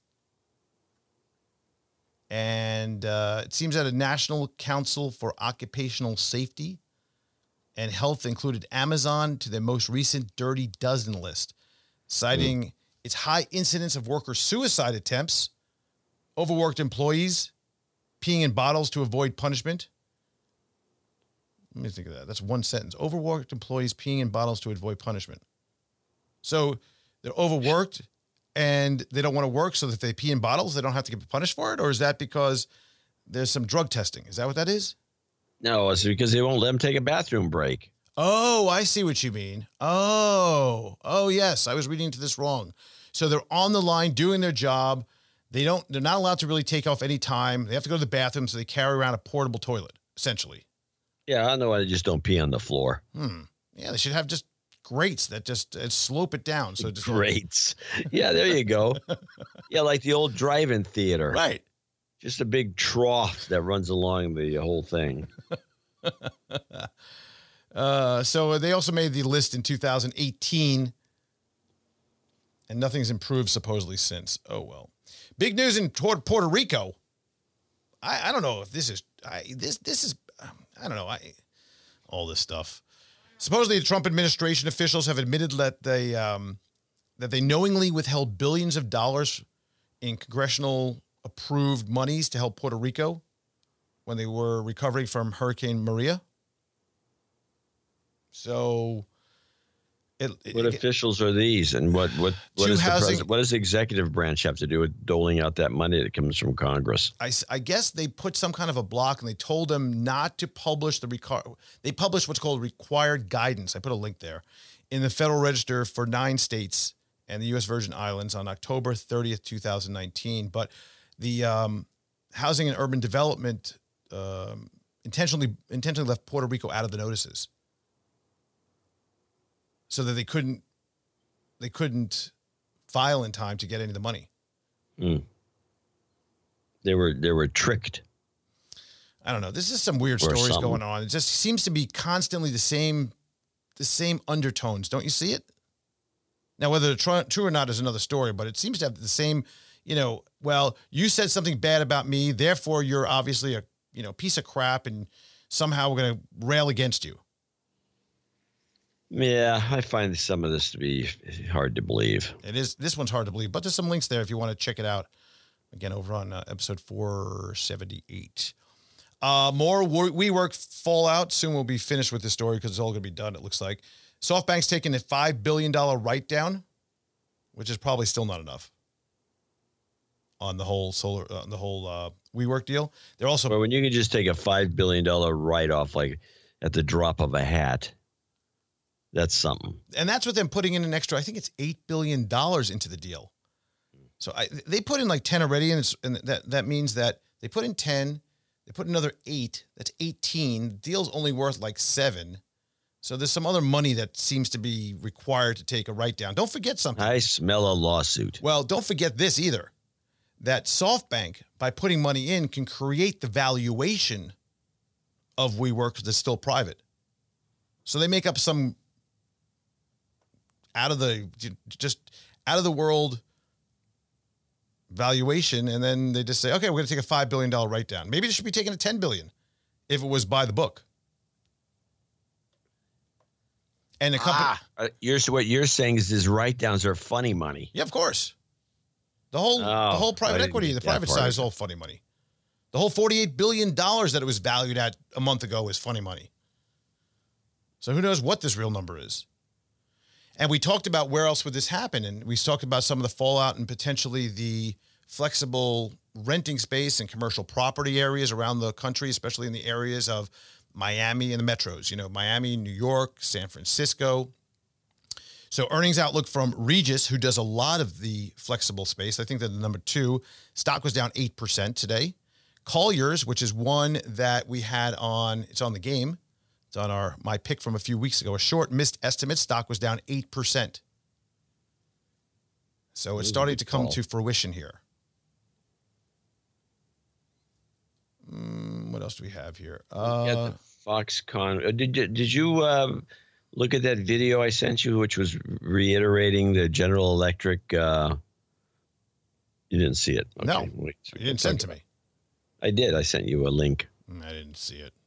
And uh, it seems that a National Council for Occupational Safety and Health included Amazon to their most recent Dirty Dozen list, citing mm. its high incidence of worker suicide attempts, overworked employees, peeing in bottles to avoid punishment. Let me think of that. That's one sentence. Overworked employees peeing in bottles to avoid punishment. So they're overworked and they don't want to work, so that if they pee in bottles, they don't have to get punished for it? Or is that because there's some drug testing? Is that what that is? No, it's because they won't let them take a bathroom break. Oh, I see what you mean. Oh, oh yes. I was reading into this wrong. So they're on the line doing their job. They don't, they're not allowed to really take off any time. They have to go to the bathroom, so they carry around a portable toilet, essentially. Yeah, I know why they just don't pee on the floor. Hmm. Yeah, they should have just grates that just uh, slope it down. So just grates. Yeah, there you go. Yeah, like the old drive-in theater. Right. Just a big trough that runs along the whole thing. uh, so they also made the list in two thousand eighteen, and nothing's improved supposedly since. Oh, well. Big news in Puerto Rico. I, I don't know if this is I, this this is I don't know I all this stuff. Supposedly, the Trump administration officials have admitted that they um, that they knowingly withheld billions of dollars in congressional approved monies to help Puerto Rico when they were recovering from Hurricane Maria. So, it, what it, officials are these, and what what what is the housing, president, what does the executive branch have to do with doling out that money that comes from Congress? I, I guess they put some kind of a block, and they told them not to publish the reco- they published what's called required guidance. I put a link there in the Federal Register for nine states and the U S Virgin Islands on October thirtieth, twenty nineteen. But the um, Housing and Urban Development um, intentionally intentionally left Puerto Rico out of the notices, so that they couldn't they couldn't file in time to get any of the money. Mm. They were they were tricked. I don't know. This is some weird stories something. going on. It just seems to be constantly the same the same undertones. Don't you see it? Now, whether they're true or not is another story, but it seems to have the same, you know, well, you said something bad about me, therefore you're obviously a, you know, piece of crap, and somehow we're going to rail against you. Yeah, I find some of this to be hard to believe. It is. This one's hard to believe, but there's some links there if you want to check it out. Again, over on uh, episode four seventy-eight. Uh, more WeWork fallout. Soon we'll be finished with this story because it's all going to be done, it looks like. SoftBank's taking a five billion dollars write-down, which is probably still not enough on the whole solar, uh, the whole uh, WeWork deal. They're also well, when you can just take a five billion dollars write-off like at the drop of a hat. That's something. And that's with them putting in an extra, I think it's eight billion dollars into the deal. So I, they put in like ten already, and, it's, and that, that means that they put in ten, they put another eight, that's eighteen. The deal's only worth like seven. So there's some other money that seems to be required to take a write-down. Don't forget something. I smell a lawsuit. Well, don't forget this either, that SoftBank, by putting money in, can create the valuation of WeWork that's still private. So they make up some out of the, just out of the world valuation, and then they just say, okay, we're going to take a five billion dollars write-down. Maybe it should be taking a ten billion dollars if it was by the book. And the company, ah, you're, so what you're saying is these write-downs are funny money. Yeah, of course. The whole, oh, the whole private equity, the private side is all funny money. The whole forty-eight billion dollars that it was valued at a month ago is funny money. So who knows what this real number is? And we talked about where else would this happen, and we talked about some of the fallout and potentially the flexible renting space and commercial property areas around the country, especially in the areas of Miami and the metros, you know, Miami, New York, San Francisco. So earnings outlook from Regus, who does a lot of the flexible space. I think they're the number two. Stock was down eight percent today. Colliers, which is one that we had on, it's on the game. It's on our my pick from a few weeks ago. A short missed estimate. Stock was down eight percent. So it's starting to come to fruition here. Mm, what else do we have here? Uh, yeah, the Foxconn. Did you, did you uh, look at that video I sent you, which was reiterating the General Electric? Uh, you didn't see it. Okay, no, wait, you didn't send it to me. I did. I sent you a link. I didn't see it.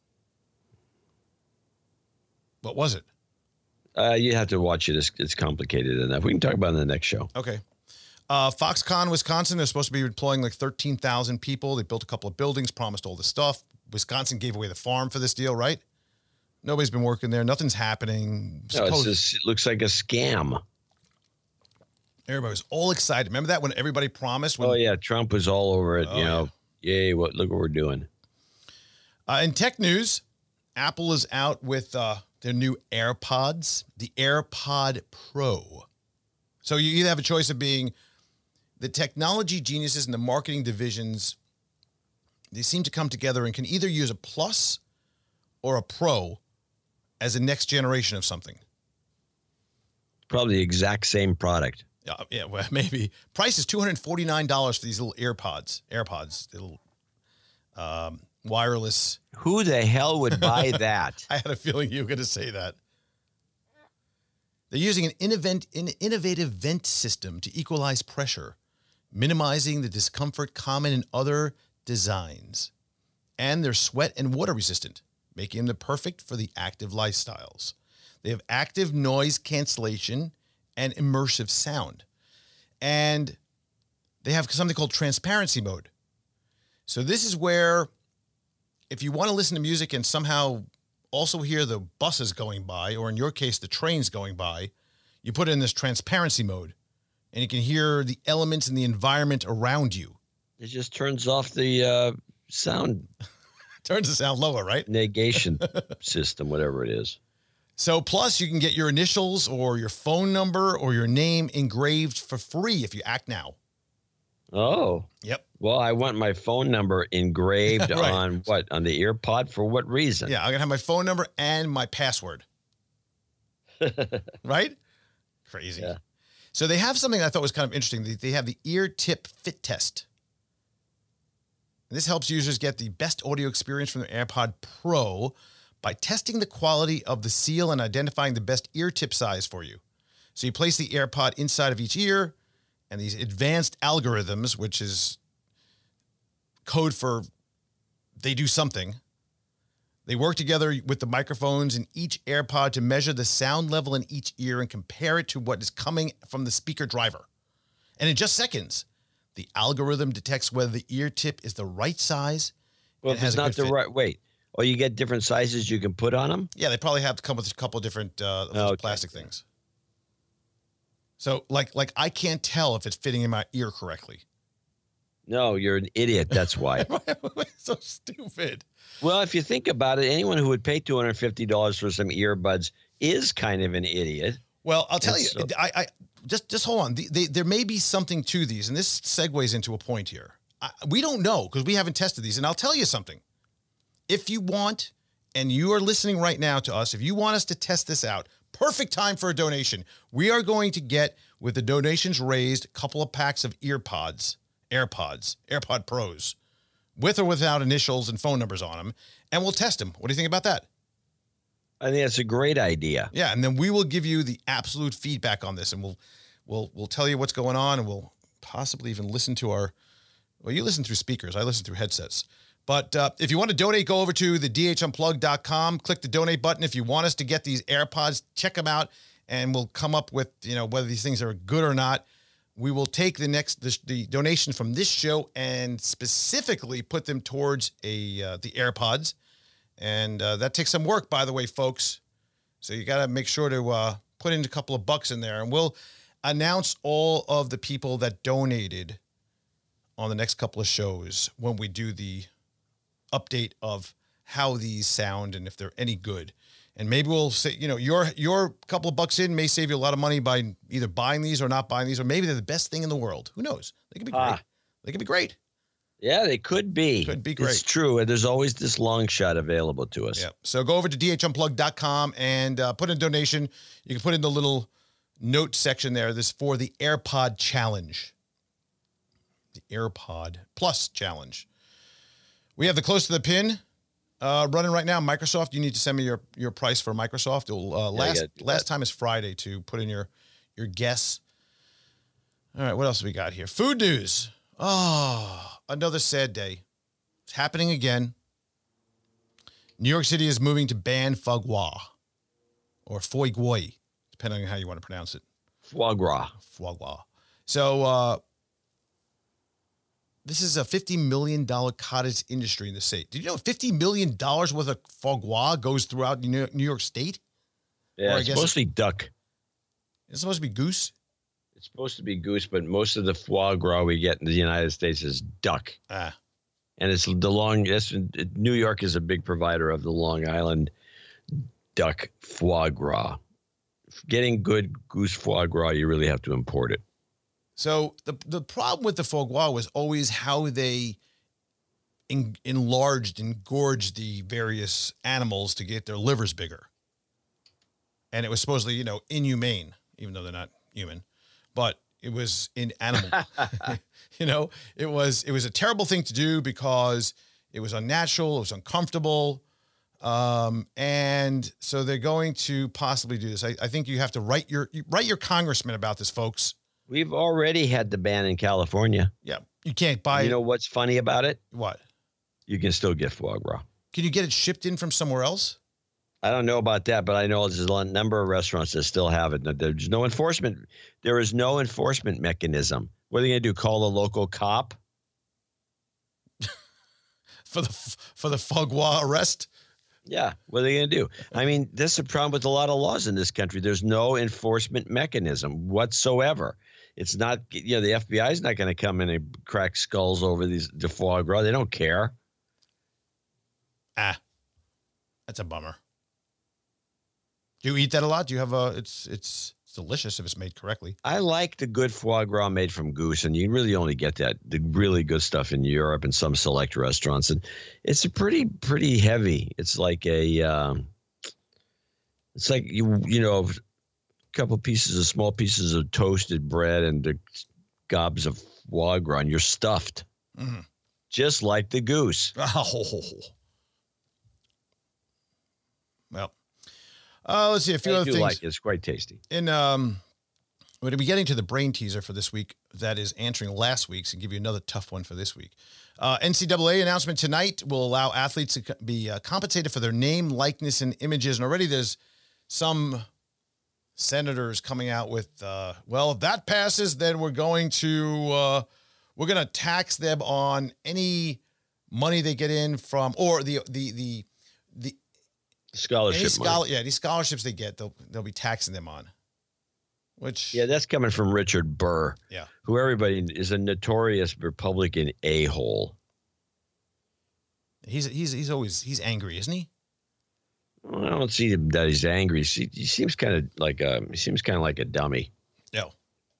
What was it? Uh, you have to watch it. It's, it's complicated enough. We can talk about it in the next show. Okay. Uh, Foxconn, Wisconsin, they're supposed to be deploying like thirteen thousand people. They built a couple of buildings, promised all this stuff. Wisconsin gave away the farm for this deal, right? Nobody's been working there. Nothing's happening. No, it's just, it looks like a scam. Everybody was all excited. Remember that when everybody promised? When, oh, yeah. Trump was all over it. Oh, you know, yeah. Yay, what, look what we're doing. Uh, in tech news, Apple is out with uh, their new AirPods, the AirPod Pro. So you either have a choice of being the technology geniuses and the marketing divisions. They seem to come together and can either use a Plus or a Pro as a next generation of something. Probably the exact same product. Yeah, yeah, well, maybe. Price is two hundred forty-nine dollars for these little AirPods. AirPods, little um, wireless. Who the hell would buy that? I had a feeling you were going to say that. They're using an innovent, an innovative vent system to equalize pressure, minimizing the discomfort common in other designs. And they're sweat and water resistant, making them perfect for the active lifestyles. They have active noise cancellation and immersive sound. And they have something called transparency mode. So this is where if you want to listen to music and somehow also hear the buses going by, or in your case, the trains going by, you put it in this transparency mode and you can hear the elements in the environment around you. It just turns off the uh, sound. Turns the sound lower, right? Negation system, whatever it is. So plus you can get your initials or your phone number or your name engraved for free if you act now. Oh. Yep. Well, I want my phone number engraved right. on what? On the earpod? For what reason? Yeah, I'm going to have my phone number and my password. Right? Crazy. Yeah. So they have something I thought was kind of interesting. They, they have the ear tip fit test. And this helps users get the best audio experience from their AirPod Pro by testing the quality of the seal and identifying the best ear tip size for you. So you place the AirPod inside of each ear, and these advanced algorithms, which is code for they do something, they work together with the microphones in each AirPod to measure the sound level in each ear and compare it to what is coming from the speaker driver. And in just seconds, the algorithm detects whether the ear tip is the right size. Well, if it's not the right, wait. Oh, you get different sizes you can put on them? Yeah, they probably have to come with a couple of different uh, of those okay. plastic things. So, like, like I can't tell if it's fitting in my ear correctly. No, you're an idiot. That's why. So stupid. Well, if you think about it, anyone who would pay two hundred fifty dollars for some earbuds is kind of an idiot. Well, I'll tell And you, so- I, I just just hold on. The, they, there may be something to these, and this segues into a point here. I, we don't know because we haven't tested these, and I'll tell you something. If you want, and you are listening right now to us, if you want us to test this out, perfect time for a donation. We are going to get, with the donations raised, a couple of packs of EarPods, AirPods, AirPod Pros, with or without initials and phone numbers on them, and we'll test them. What do you think about that? I think that's a great idea. Yeah, and then we will give you the absolute feedback on this, and we'll we'll we'll tell you what's going on, and we'll possibly even listen to our. Well, you listen through speakers. I listen through headsets. But uh, if you want to donate, go over to the d h unplugged dot com. Click the donate button. If you want us to get these AirPods, check them out, and we'll come up with, you know, whether these things are good or not. We will take the next the, the donation from this show and specifically put them towards a uh, the AirPods. And uh, that takes some work, by the way, folks. So you got to make sure to uh, put in a couple of bucks in there. And we'll announce all of the people that donated on the next couple of shows when we do the update of how these sound and if they're any good. And maybe we'll say, you know, your your couple of bucks in may save you a lot of money by either buying these or not buying these, or maybe they're the best thing in the world. Who knows? They could be great. Ah. They could be great. Yeah, they could be. Could be great. It's true. And there's always this long shot available to us. Yeah. So go over to d h unplugged dot com and uh, put in a donation. You can put in the little note section there. This is for the AirPod Challenge. The AirPod Plus Challenge. We have the Close to the Pin uh, running right now. Microsoft, you need to send me your, your price for Microsoft. It'll, uh, Yeah, last gotta do last that. time is Friday to put in your, your guess. All right, what else have we got here? Food news. Oh, another sad day. It's happening again. New York City is moving to ban foie gras, or foie gras, depending on how you want to pronounce it. Foie gras. Foie gras. So uh, this is a fifty million dollars cottage industry in the state. Did you know fifty million dollars worth of foie gras goes throughout New New York State? Or Yeah, I it's guess mostly duck. It's supposed to be goose. It's supposed to be goose, but most of the foie gras we get in the United States is duck. Ah, And it's the long, it's, New York is a big provider of the Long Island duck foie gras. Getting good goose foie gras, you really have to import it. so the the problem with the foie gras was always how they en- enlarged and gorged the various animals to get their livers bigger. And it was supposedly, you know, inhumane, even though they're not human, but it was in animal. You know, it was it was a terrible thing to do because it was unnatural, it was uncomfortable. Um, and so they're going to possibly do this. I, I think you have to write your you write your congressman about this, folks. We've already had the ban in California. Yeah, you can't buy You it. know what's funny about it? What? You can still get foie gras. Can you get it shipped in from somewhere else? I don't know about that, but I know there's a number of restaurants that still have it. There's no enforcement. There is no enforcement mechanism. What are they going to do? Call a local cop? For the for the foie gras arrest? Yeah. What are they going to do? I mean, this is a problem with a lot of laws in this country. There's no enforcement mechanism whatsoever. It's not, you know, the F B I is not going to come in and crack skulls over these the foie gras. They don't care. Ah, that's a bummer. Do you eat that a lot? Do you have a? It's it's it's delicious if it's made correctly. I like the good foie gras made from goose, and you really only get that the really good stuff in Europe and some select restaurants. And it's a pretty pretty heavy. It's like a, um, it's like you you know, a couple pieces of small pieces of toasted bread and the gobs of foie gras, and you're stuffed, Mm. just like the goose. Oh. Well, uh, let's see a few I other do things. like it. It's quite tasty. In um, we're going to be getting to the brain teaser for this week. That is answering last week's and give you another tough one for this week. Uh, N C double A announcement tonight will allow athletes to co- be uh, compensated for their name, likeness, and images. And already there's some senators coming out with, uh, well, if that passes, then we're going to uh, we're going to tax them on any money they get in from, or the the the the Scholarship any money. scholar, yeah, any scholarships they get, they'll they'll be taxing them on. Which Yeah, that's coming from Richard Burr, yeah. who everybody is a notorious Republican a-hole. He's he's he's always he's angry, isn't he? Uh, I don't see that he's angry. He, he seems kind of like a he seems kind of like a dummy. No.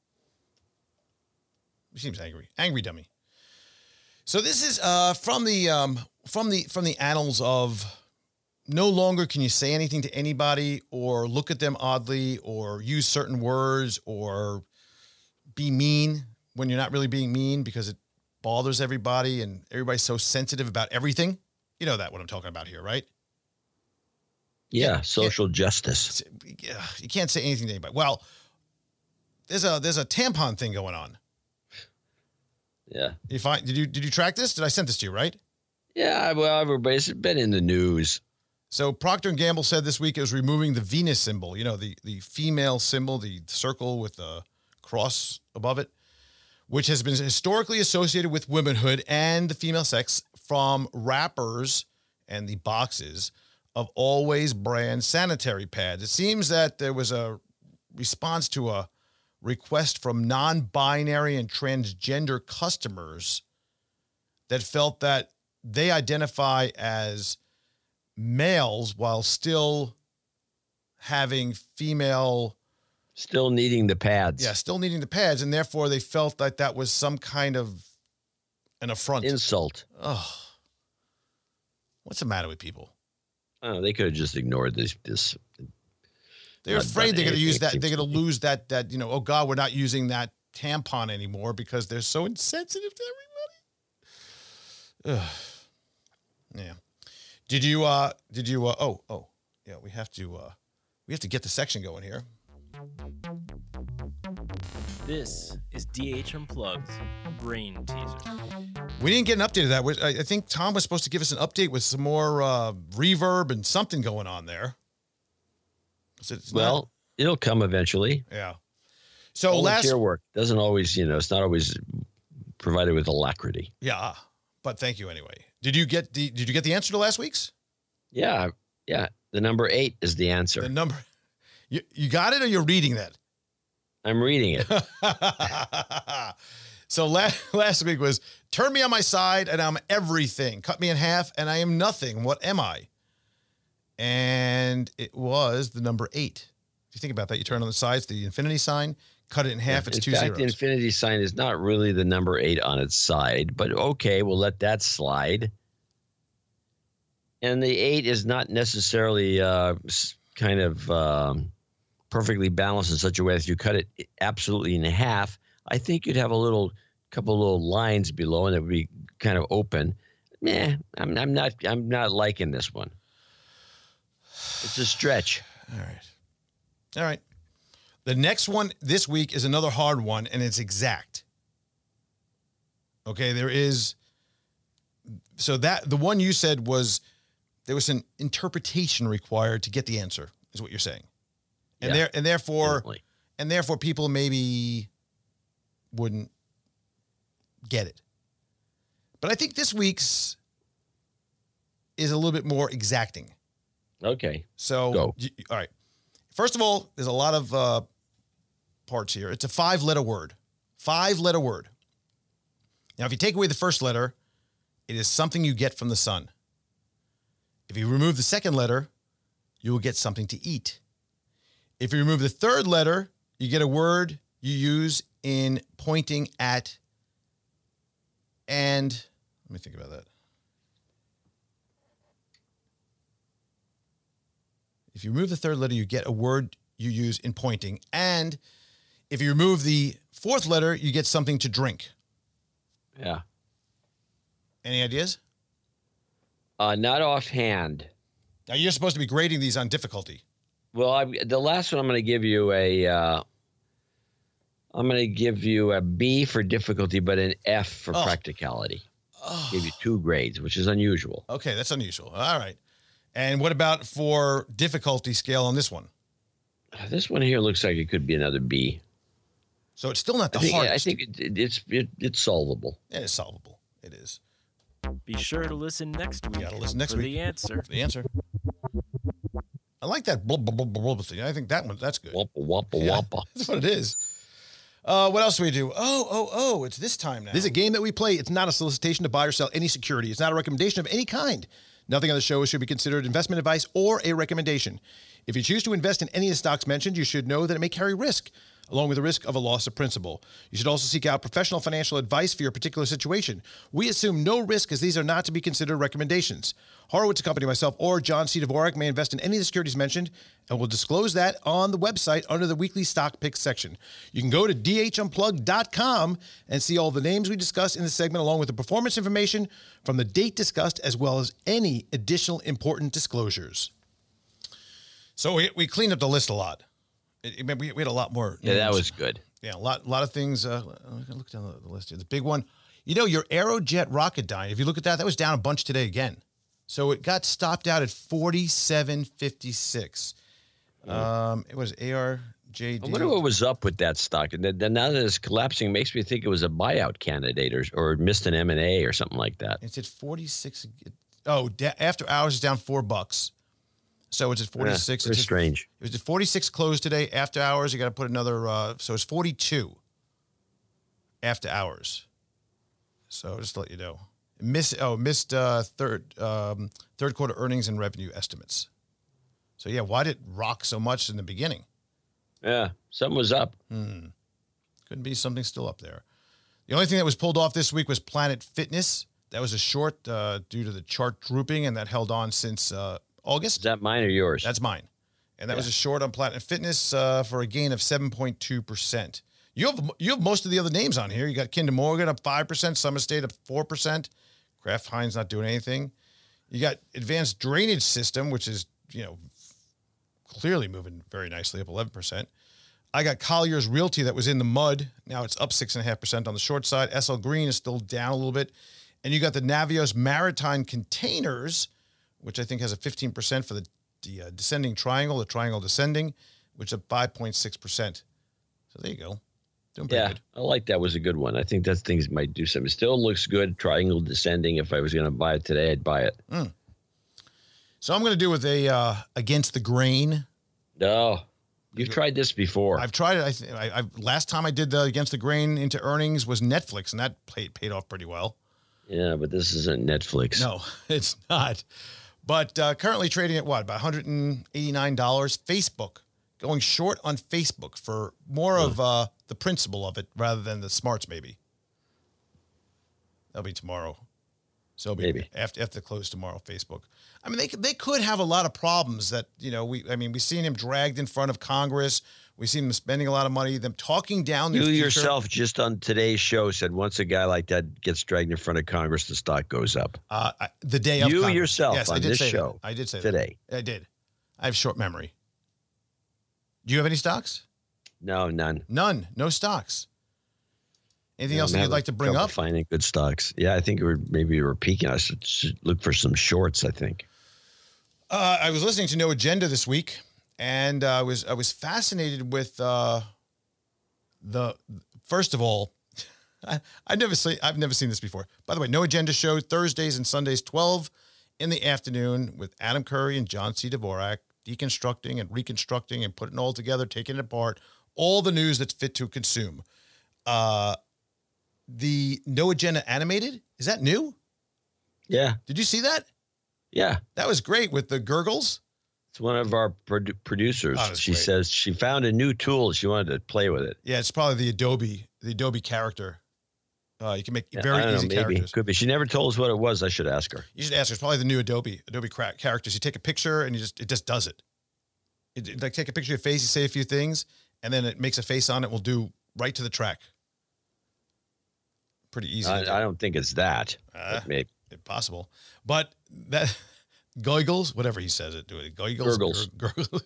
He seems angry. Angry dummy. So this is uh, from the um, from the from the annals of no longer can you say anything to anybody or look at them oddly or use certain words or be mean when you're not really being mean because it bothers everybody and everybody's so sensitive about everything. You know that what I'm talking about here, right? Yeah, yeah social yeah. justice. You can't say anything to anybody. Well, there's a there's a tampon thing going on. Yeah. You find did you did you track this? Did I send this to you, right? Yeah, well, everybody's been in the news. So Procter and Gamble said this week it was removing the Venus symbol, you know, the the female symbol, the circle with the cross above it, which has been historically associated with womanhood and the female sex from wrappers and the boxes of Always brand sanitary pads. It seems that there was a response to a request from non-binary and transgender customers that felt that they identify as males while still having female... Still needing the pads. Yeah, still needing the pads, and therefore they felt that that was some kind of an affront. Insult. Oh. What's the matter with people? Oh, they could have just ignored this. This. They're afraid they're going to use that. They're going to lose that. That you know. Oh God, we're not using that tampon anymore because they're so insensitive to everybody. Ugh. Yeah. Did you? Uh. Did you? Uh, oh. Oh. Yeah. We have to. Uh. We have to get the section going here. This is D H Unplugged's Brain Teaser. We didn't get an update of that. I think Tom was supposed to give us an update with some more uh, reverb and something going on there. Well, not? It'll come eventually. Yeah. So Volunteer last work doesn't always, you know, it's not always provided with alacrity. Yeah, but thank you anyway. Did you get the Did you get the answer to last week's? Yeah, yeah. The number eight is the answer. The number. You you got it, or you're reading that? I'm reading it. So last last week was turn me on my side and I'm everything. Cut me in half and I am nothing. What am I? And it was the number eight. If you think about that, you turn on the sides, the infinity sign, cut it in half, it's in two fact, zeros. The infinity sign is not really the number eight on its side, but okay, we'll let that slide. And the eight is not necessarily uh, kind of um, perfectly balanced in such a way that if you cut it absolutely in half, I think you'd have a little couple little lines below and it would be kind of open. Nah, I'm, I'm not I'm not liking this one. It's a stretch. All right. All right. The next one this week is another hard one, and it's exact. Okay, there is. So that the one you said was there was an interpretation required to get the answer, is what you're saying, and Yeah, there and therefore definitely. and therefore people maybe wouldn't get it. But I think this week's is a little bit more exacting. Okay. So, Go. you, all right. First of all, there's a lot of uh, parts here. It's a five-letter word. Five-letter word. Now, if you take away the first letter, it is something you get from the sun. If you remove the second letter, you will get something to eat. If you remove the third letter, you get a word you use in pointing at. And let me think about that. If you remove the third letter, you get a word you use in pointing. And if you remove the fourth letter, you get something to drink. Yeah. Any ideas? Uh, not offhand. Now, you're supposed to be grading these on difficulty. Well, I, the last one I'm going to give you a. Uh, I'm going to give you a B for difficulty, but an F for Oh. practicality. Oh. Give you two grades, which is unusual. Okay, that's unusual. All right. And what about for difficulty scale on this one? This one here looks like it could be another B. So it's still not the I think, hardest. I think it, it, it's it, it's solvable. It is solvable. It is. Be sure to listen next week gotta listen next for week. the answer. The answer. I like that blah, blah, blah, blah, blah thing. I think that one, that's good. Wampa, wampa, Yeah, wampa. that's what it is. Uh, what else do we do? Oh, oh, oh, it's this time now. This is a game that we play. It's not a solicitation to buy or sell any security. It's not a recommendation of any kind. Nothing on the show should be considered investment advice or a recommendation. If you choose to invest in any of the stocks mentioned, you should know that it may carry risk, along with the risk of a loss of principal. You should also seek out professional financial advice for your particular situation. We assume no risk, as these are not to be considered recommendations. Horowitz Company, myself, or John C. Dvorak may invest in any of the securities mentioned, and we'll disclose that on the website under the weekly stock picks section. You can go to d h unplugged dot com and see all the names we discussed in this segment, along with the performance information from the date discussed, as well as any additional important disclosures. So we, we cleaned up the list a lot. It, it, we, we had a lot more. Yeah, names. that was good. Yeah, a lot, a lot of things. Uh, look down the list here. The big one, you know, your Aerojet Rocketdyne. If you look at that, that was down a bunch today again. So it got stopped out at forty-seven fifty-six. Yeah. Um, it was A R J D. I wonder what was up with that stock. And then, then now that it's collapsing, it makes me think it was a buyout candidate or or missed an M and A or something like that. It's at forty-six. Oh, da- after hours is down four bucks. So it's at forty-six. Yeah, very it's strange. At, it was at forty-six closed today. After hours, you got to put another. Uh, so it's forty-two after hours. So just to let you know, miss oh missed uh, third um, third quarter earnings and revenue estimates. So yeah, why did it rock so much in the beginning? Yeah, something was up. Hmm. Couldn't be something still up there. The only thing that was pulled off this week was Planet Fitness. That was a short uh, due to the chart drooping, and that held on since uh, August. Is that mine or yours? That's mine. And that yeah. was a short on Planet Fitness uh, for a gain of seven point two percent. You have you have most of the other names on here. You got Kinder Morgan up five percent, Summer State up four percent, Kraft Heinz not doing anything. You got Advanced Drainage System, which is, you know, clearly moving very nicely, up eleven percent. I got Collier's Realty that was in the mud. Now it's up six point five percent on the short side. S L Green is still down a little bit. And you got the Navios Maritime Containers, which I think has a fifteen percent for the, the uh, descending triangle, the triangle descending, which is up five point six percent. So there you go. Doing pretty yeah, good. I like that was a good one. I think that things might do something. It still looks good. Triangle descending. If I was going to buy it today, I'd buy it. Mm. So I'm going to do with a uh, against the grain. No, you've tried this before. I've tried it. I, th- I, I last time I did the against the grain into earnings was Netflix, and that paid paid off pretty well. Yeah, but this isn't Netflix. No, it's not. But uh, currently trading at what, about one hundred eighty-nine dollars. Facebook, going short on Facebook for more of uh, the principle of it rather than the smarts, maybe. That'll be tomorrow. So it'll be maybe after after the close tomorrow, Facebook. I mean, they they could have a lot of problems that, you know, we, I mean, we've seen him dragged in front of Congress. We've seen them spending a lot of money, them talking down their You future. yourself just on today's show said once a guy like that gets dragged in front of Congress, the stock goes up. Uh, I, the day of You Congress. yourself yes, on I did this say show that. I did say today. that. I did. I have short memory. Do you have any stocks? No, none. None. No stocks. Anything Yeah, else that man, you'd like to bring trouble up? Finding good stocks. Yeah, I think we're maybe we're peaking. I should, should look for some shorts, I think. Uh, I was listening to No Agenda this week, and uh, I was I was fascinated with uh, the first of all, I I never see I've never seen this before. By the way, No Agenda show Thursdays and Sundays twelve in the afternoon with Adam Curry and John C. Dvorak, deconstructing and reconstructing and putting it all together, taking it apart, all the news that's fit to consume. Uh, the No Agenda animated, is that new? Yeah, Did you see that? yeah. That was great with the gurgles. It's one of our produ- producers. Oh, that's she great. says she found a new tool. She wanted to play with it. Yeah, it's probably the Adobe, the Adobe character. Uh, you can make Yeah, very I don't easy know, maybe. characters. Could be. She never told us what it was. I should ask her. You should ask her. It's probably the new Adobe, Adobe cra- characters. You take a picture and you just, it just does it. It, it. Like take a picture of your face, you say a few things, and then it makes a face on it. Will do right to the track. Pretty easy. to do. I, I don't think it's that. Uh, but maybe. if possible, but that goggles, whatever he says it, do it. Goggles, Gurgles. gur- gurgles.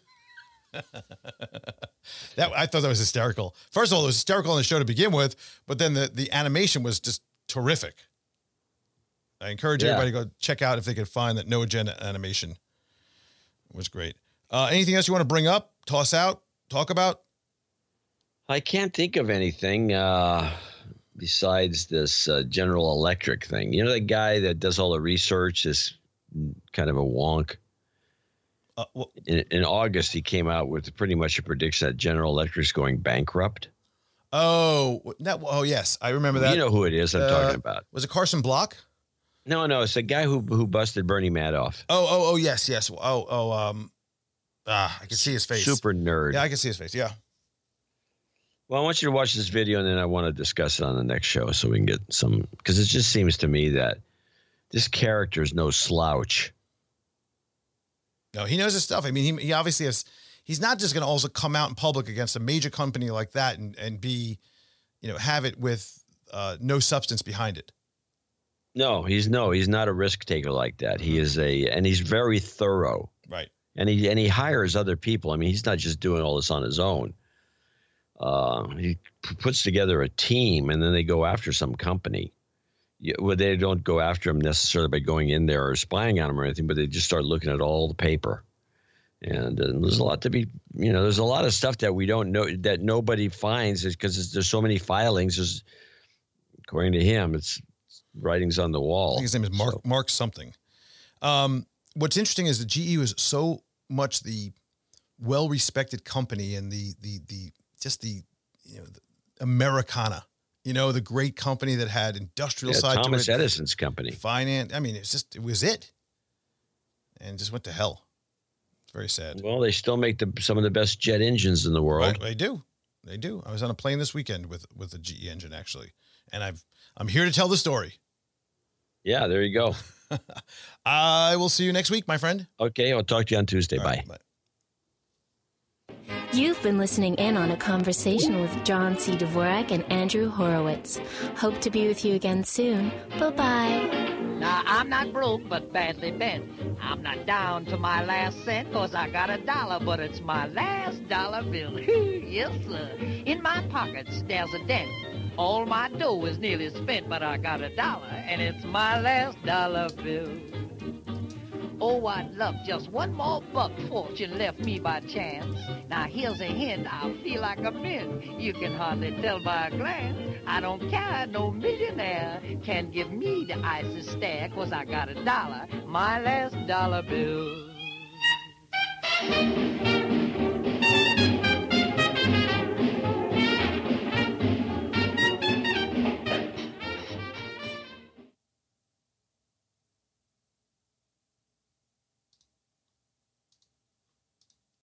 That I thought that was hysterical. First of all, it was hysterical on the show to begin with, but then the, the animation was just terrific. I encourage Yeah. everybody to go check out if they can find that No Agenda animation. It was great. Uh, anything else you want to bring up, toss out, talk about? I can't think of anything uh, besides this uh, General Electric thing. You know, the guy that does all the research is kind of a wonk. Uh, well, In, in August, he came out with pretty much a prediction that General Electric's going bankrupt. oh, that. Oh, yes, I remember that. You know who it is I'm Uh, talking about. Was it Carson Block? No, no, it's the guy who who busted Bernie Madoff. Oh, oh, oh, yes, yes. Oh, oh, um, ah, I can see his face. Super nerd. Yeah, I can see his face. Yeah. Well, I want you to watch this video, and then I want to discuss it on the next show so we can get some, because it just seems to me that this character is no slouch. No, he knows his stuff. I mean, he, he obviously has, he's not just going to also come out in public against a major company like that and, and be, you know, have it with uh, no substance behind it. No, he's no, he's not a risk taker like that. He is a, and he's very thorough. Right. And he, and he hires other people. I mean, he's not just doing all this on his own. Uh, he p- puts together a team, and then they go after some company. Yeah, well, they don't go after him necessarily by going in there or spying on him or anything, but they just start looking at all the paper. And, uh, there's a lot to be, you know, there's a lot of stuff that we don't know, that nobody finds, is because there's so many filings. There's, according to him, it's, it's writings on the wall. I think his name is Mark, so. Mark something. Um, what's interesting is that G E was so much the well-respected company and the, the, the, just the, you know, the Americana, you know, the great company that had industrial Yeah, side Thomas to it. Edison's company. Finance. I mean, it's just, it was it. And just went to hell. It's very sad. Well, they still make the, some of the best jet engines in the world. Right, they do. They do. I was on a plane this weekend with, with a G E engine, actually. And I've, I'm here to tell the story. Yeah, there you go. I will see you next week, my friend. Okay, I'll talk to you on Tuesday. All Bye. right, bye. You've been listening in on a conversation with John C. Dvorak and Andrew Horowitz. Hope to be with you again soon. Bye-bye. Now, I'm not broke, but badly bent. I'm not down to my last cent, cause I got a dollar, but it's my last dollar bill. Yes, sir. In my pockets, there's a dent. All my dough is nearly spent, but I got a dollar, and it's my last dollar bill. Oh, I'd love just one more buck fortune left me by chance. Now, here's a hint, I feel like a mint. You can hardly tell by a glance. I don't care, no millionaire can give me the icy stare, cause I got a dollar, my last dollar bill.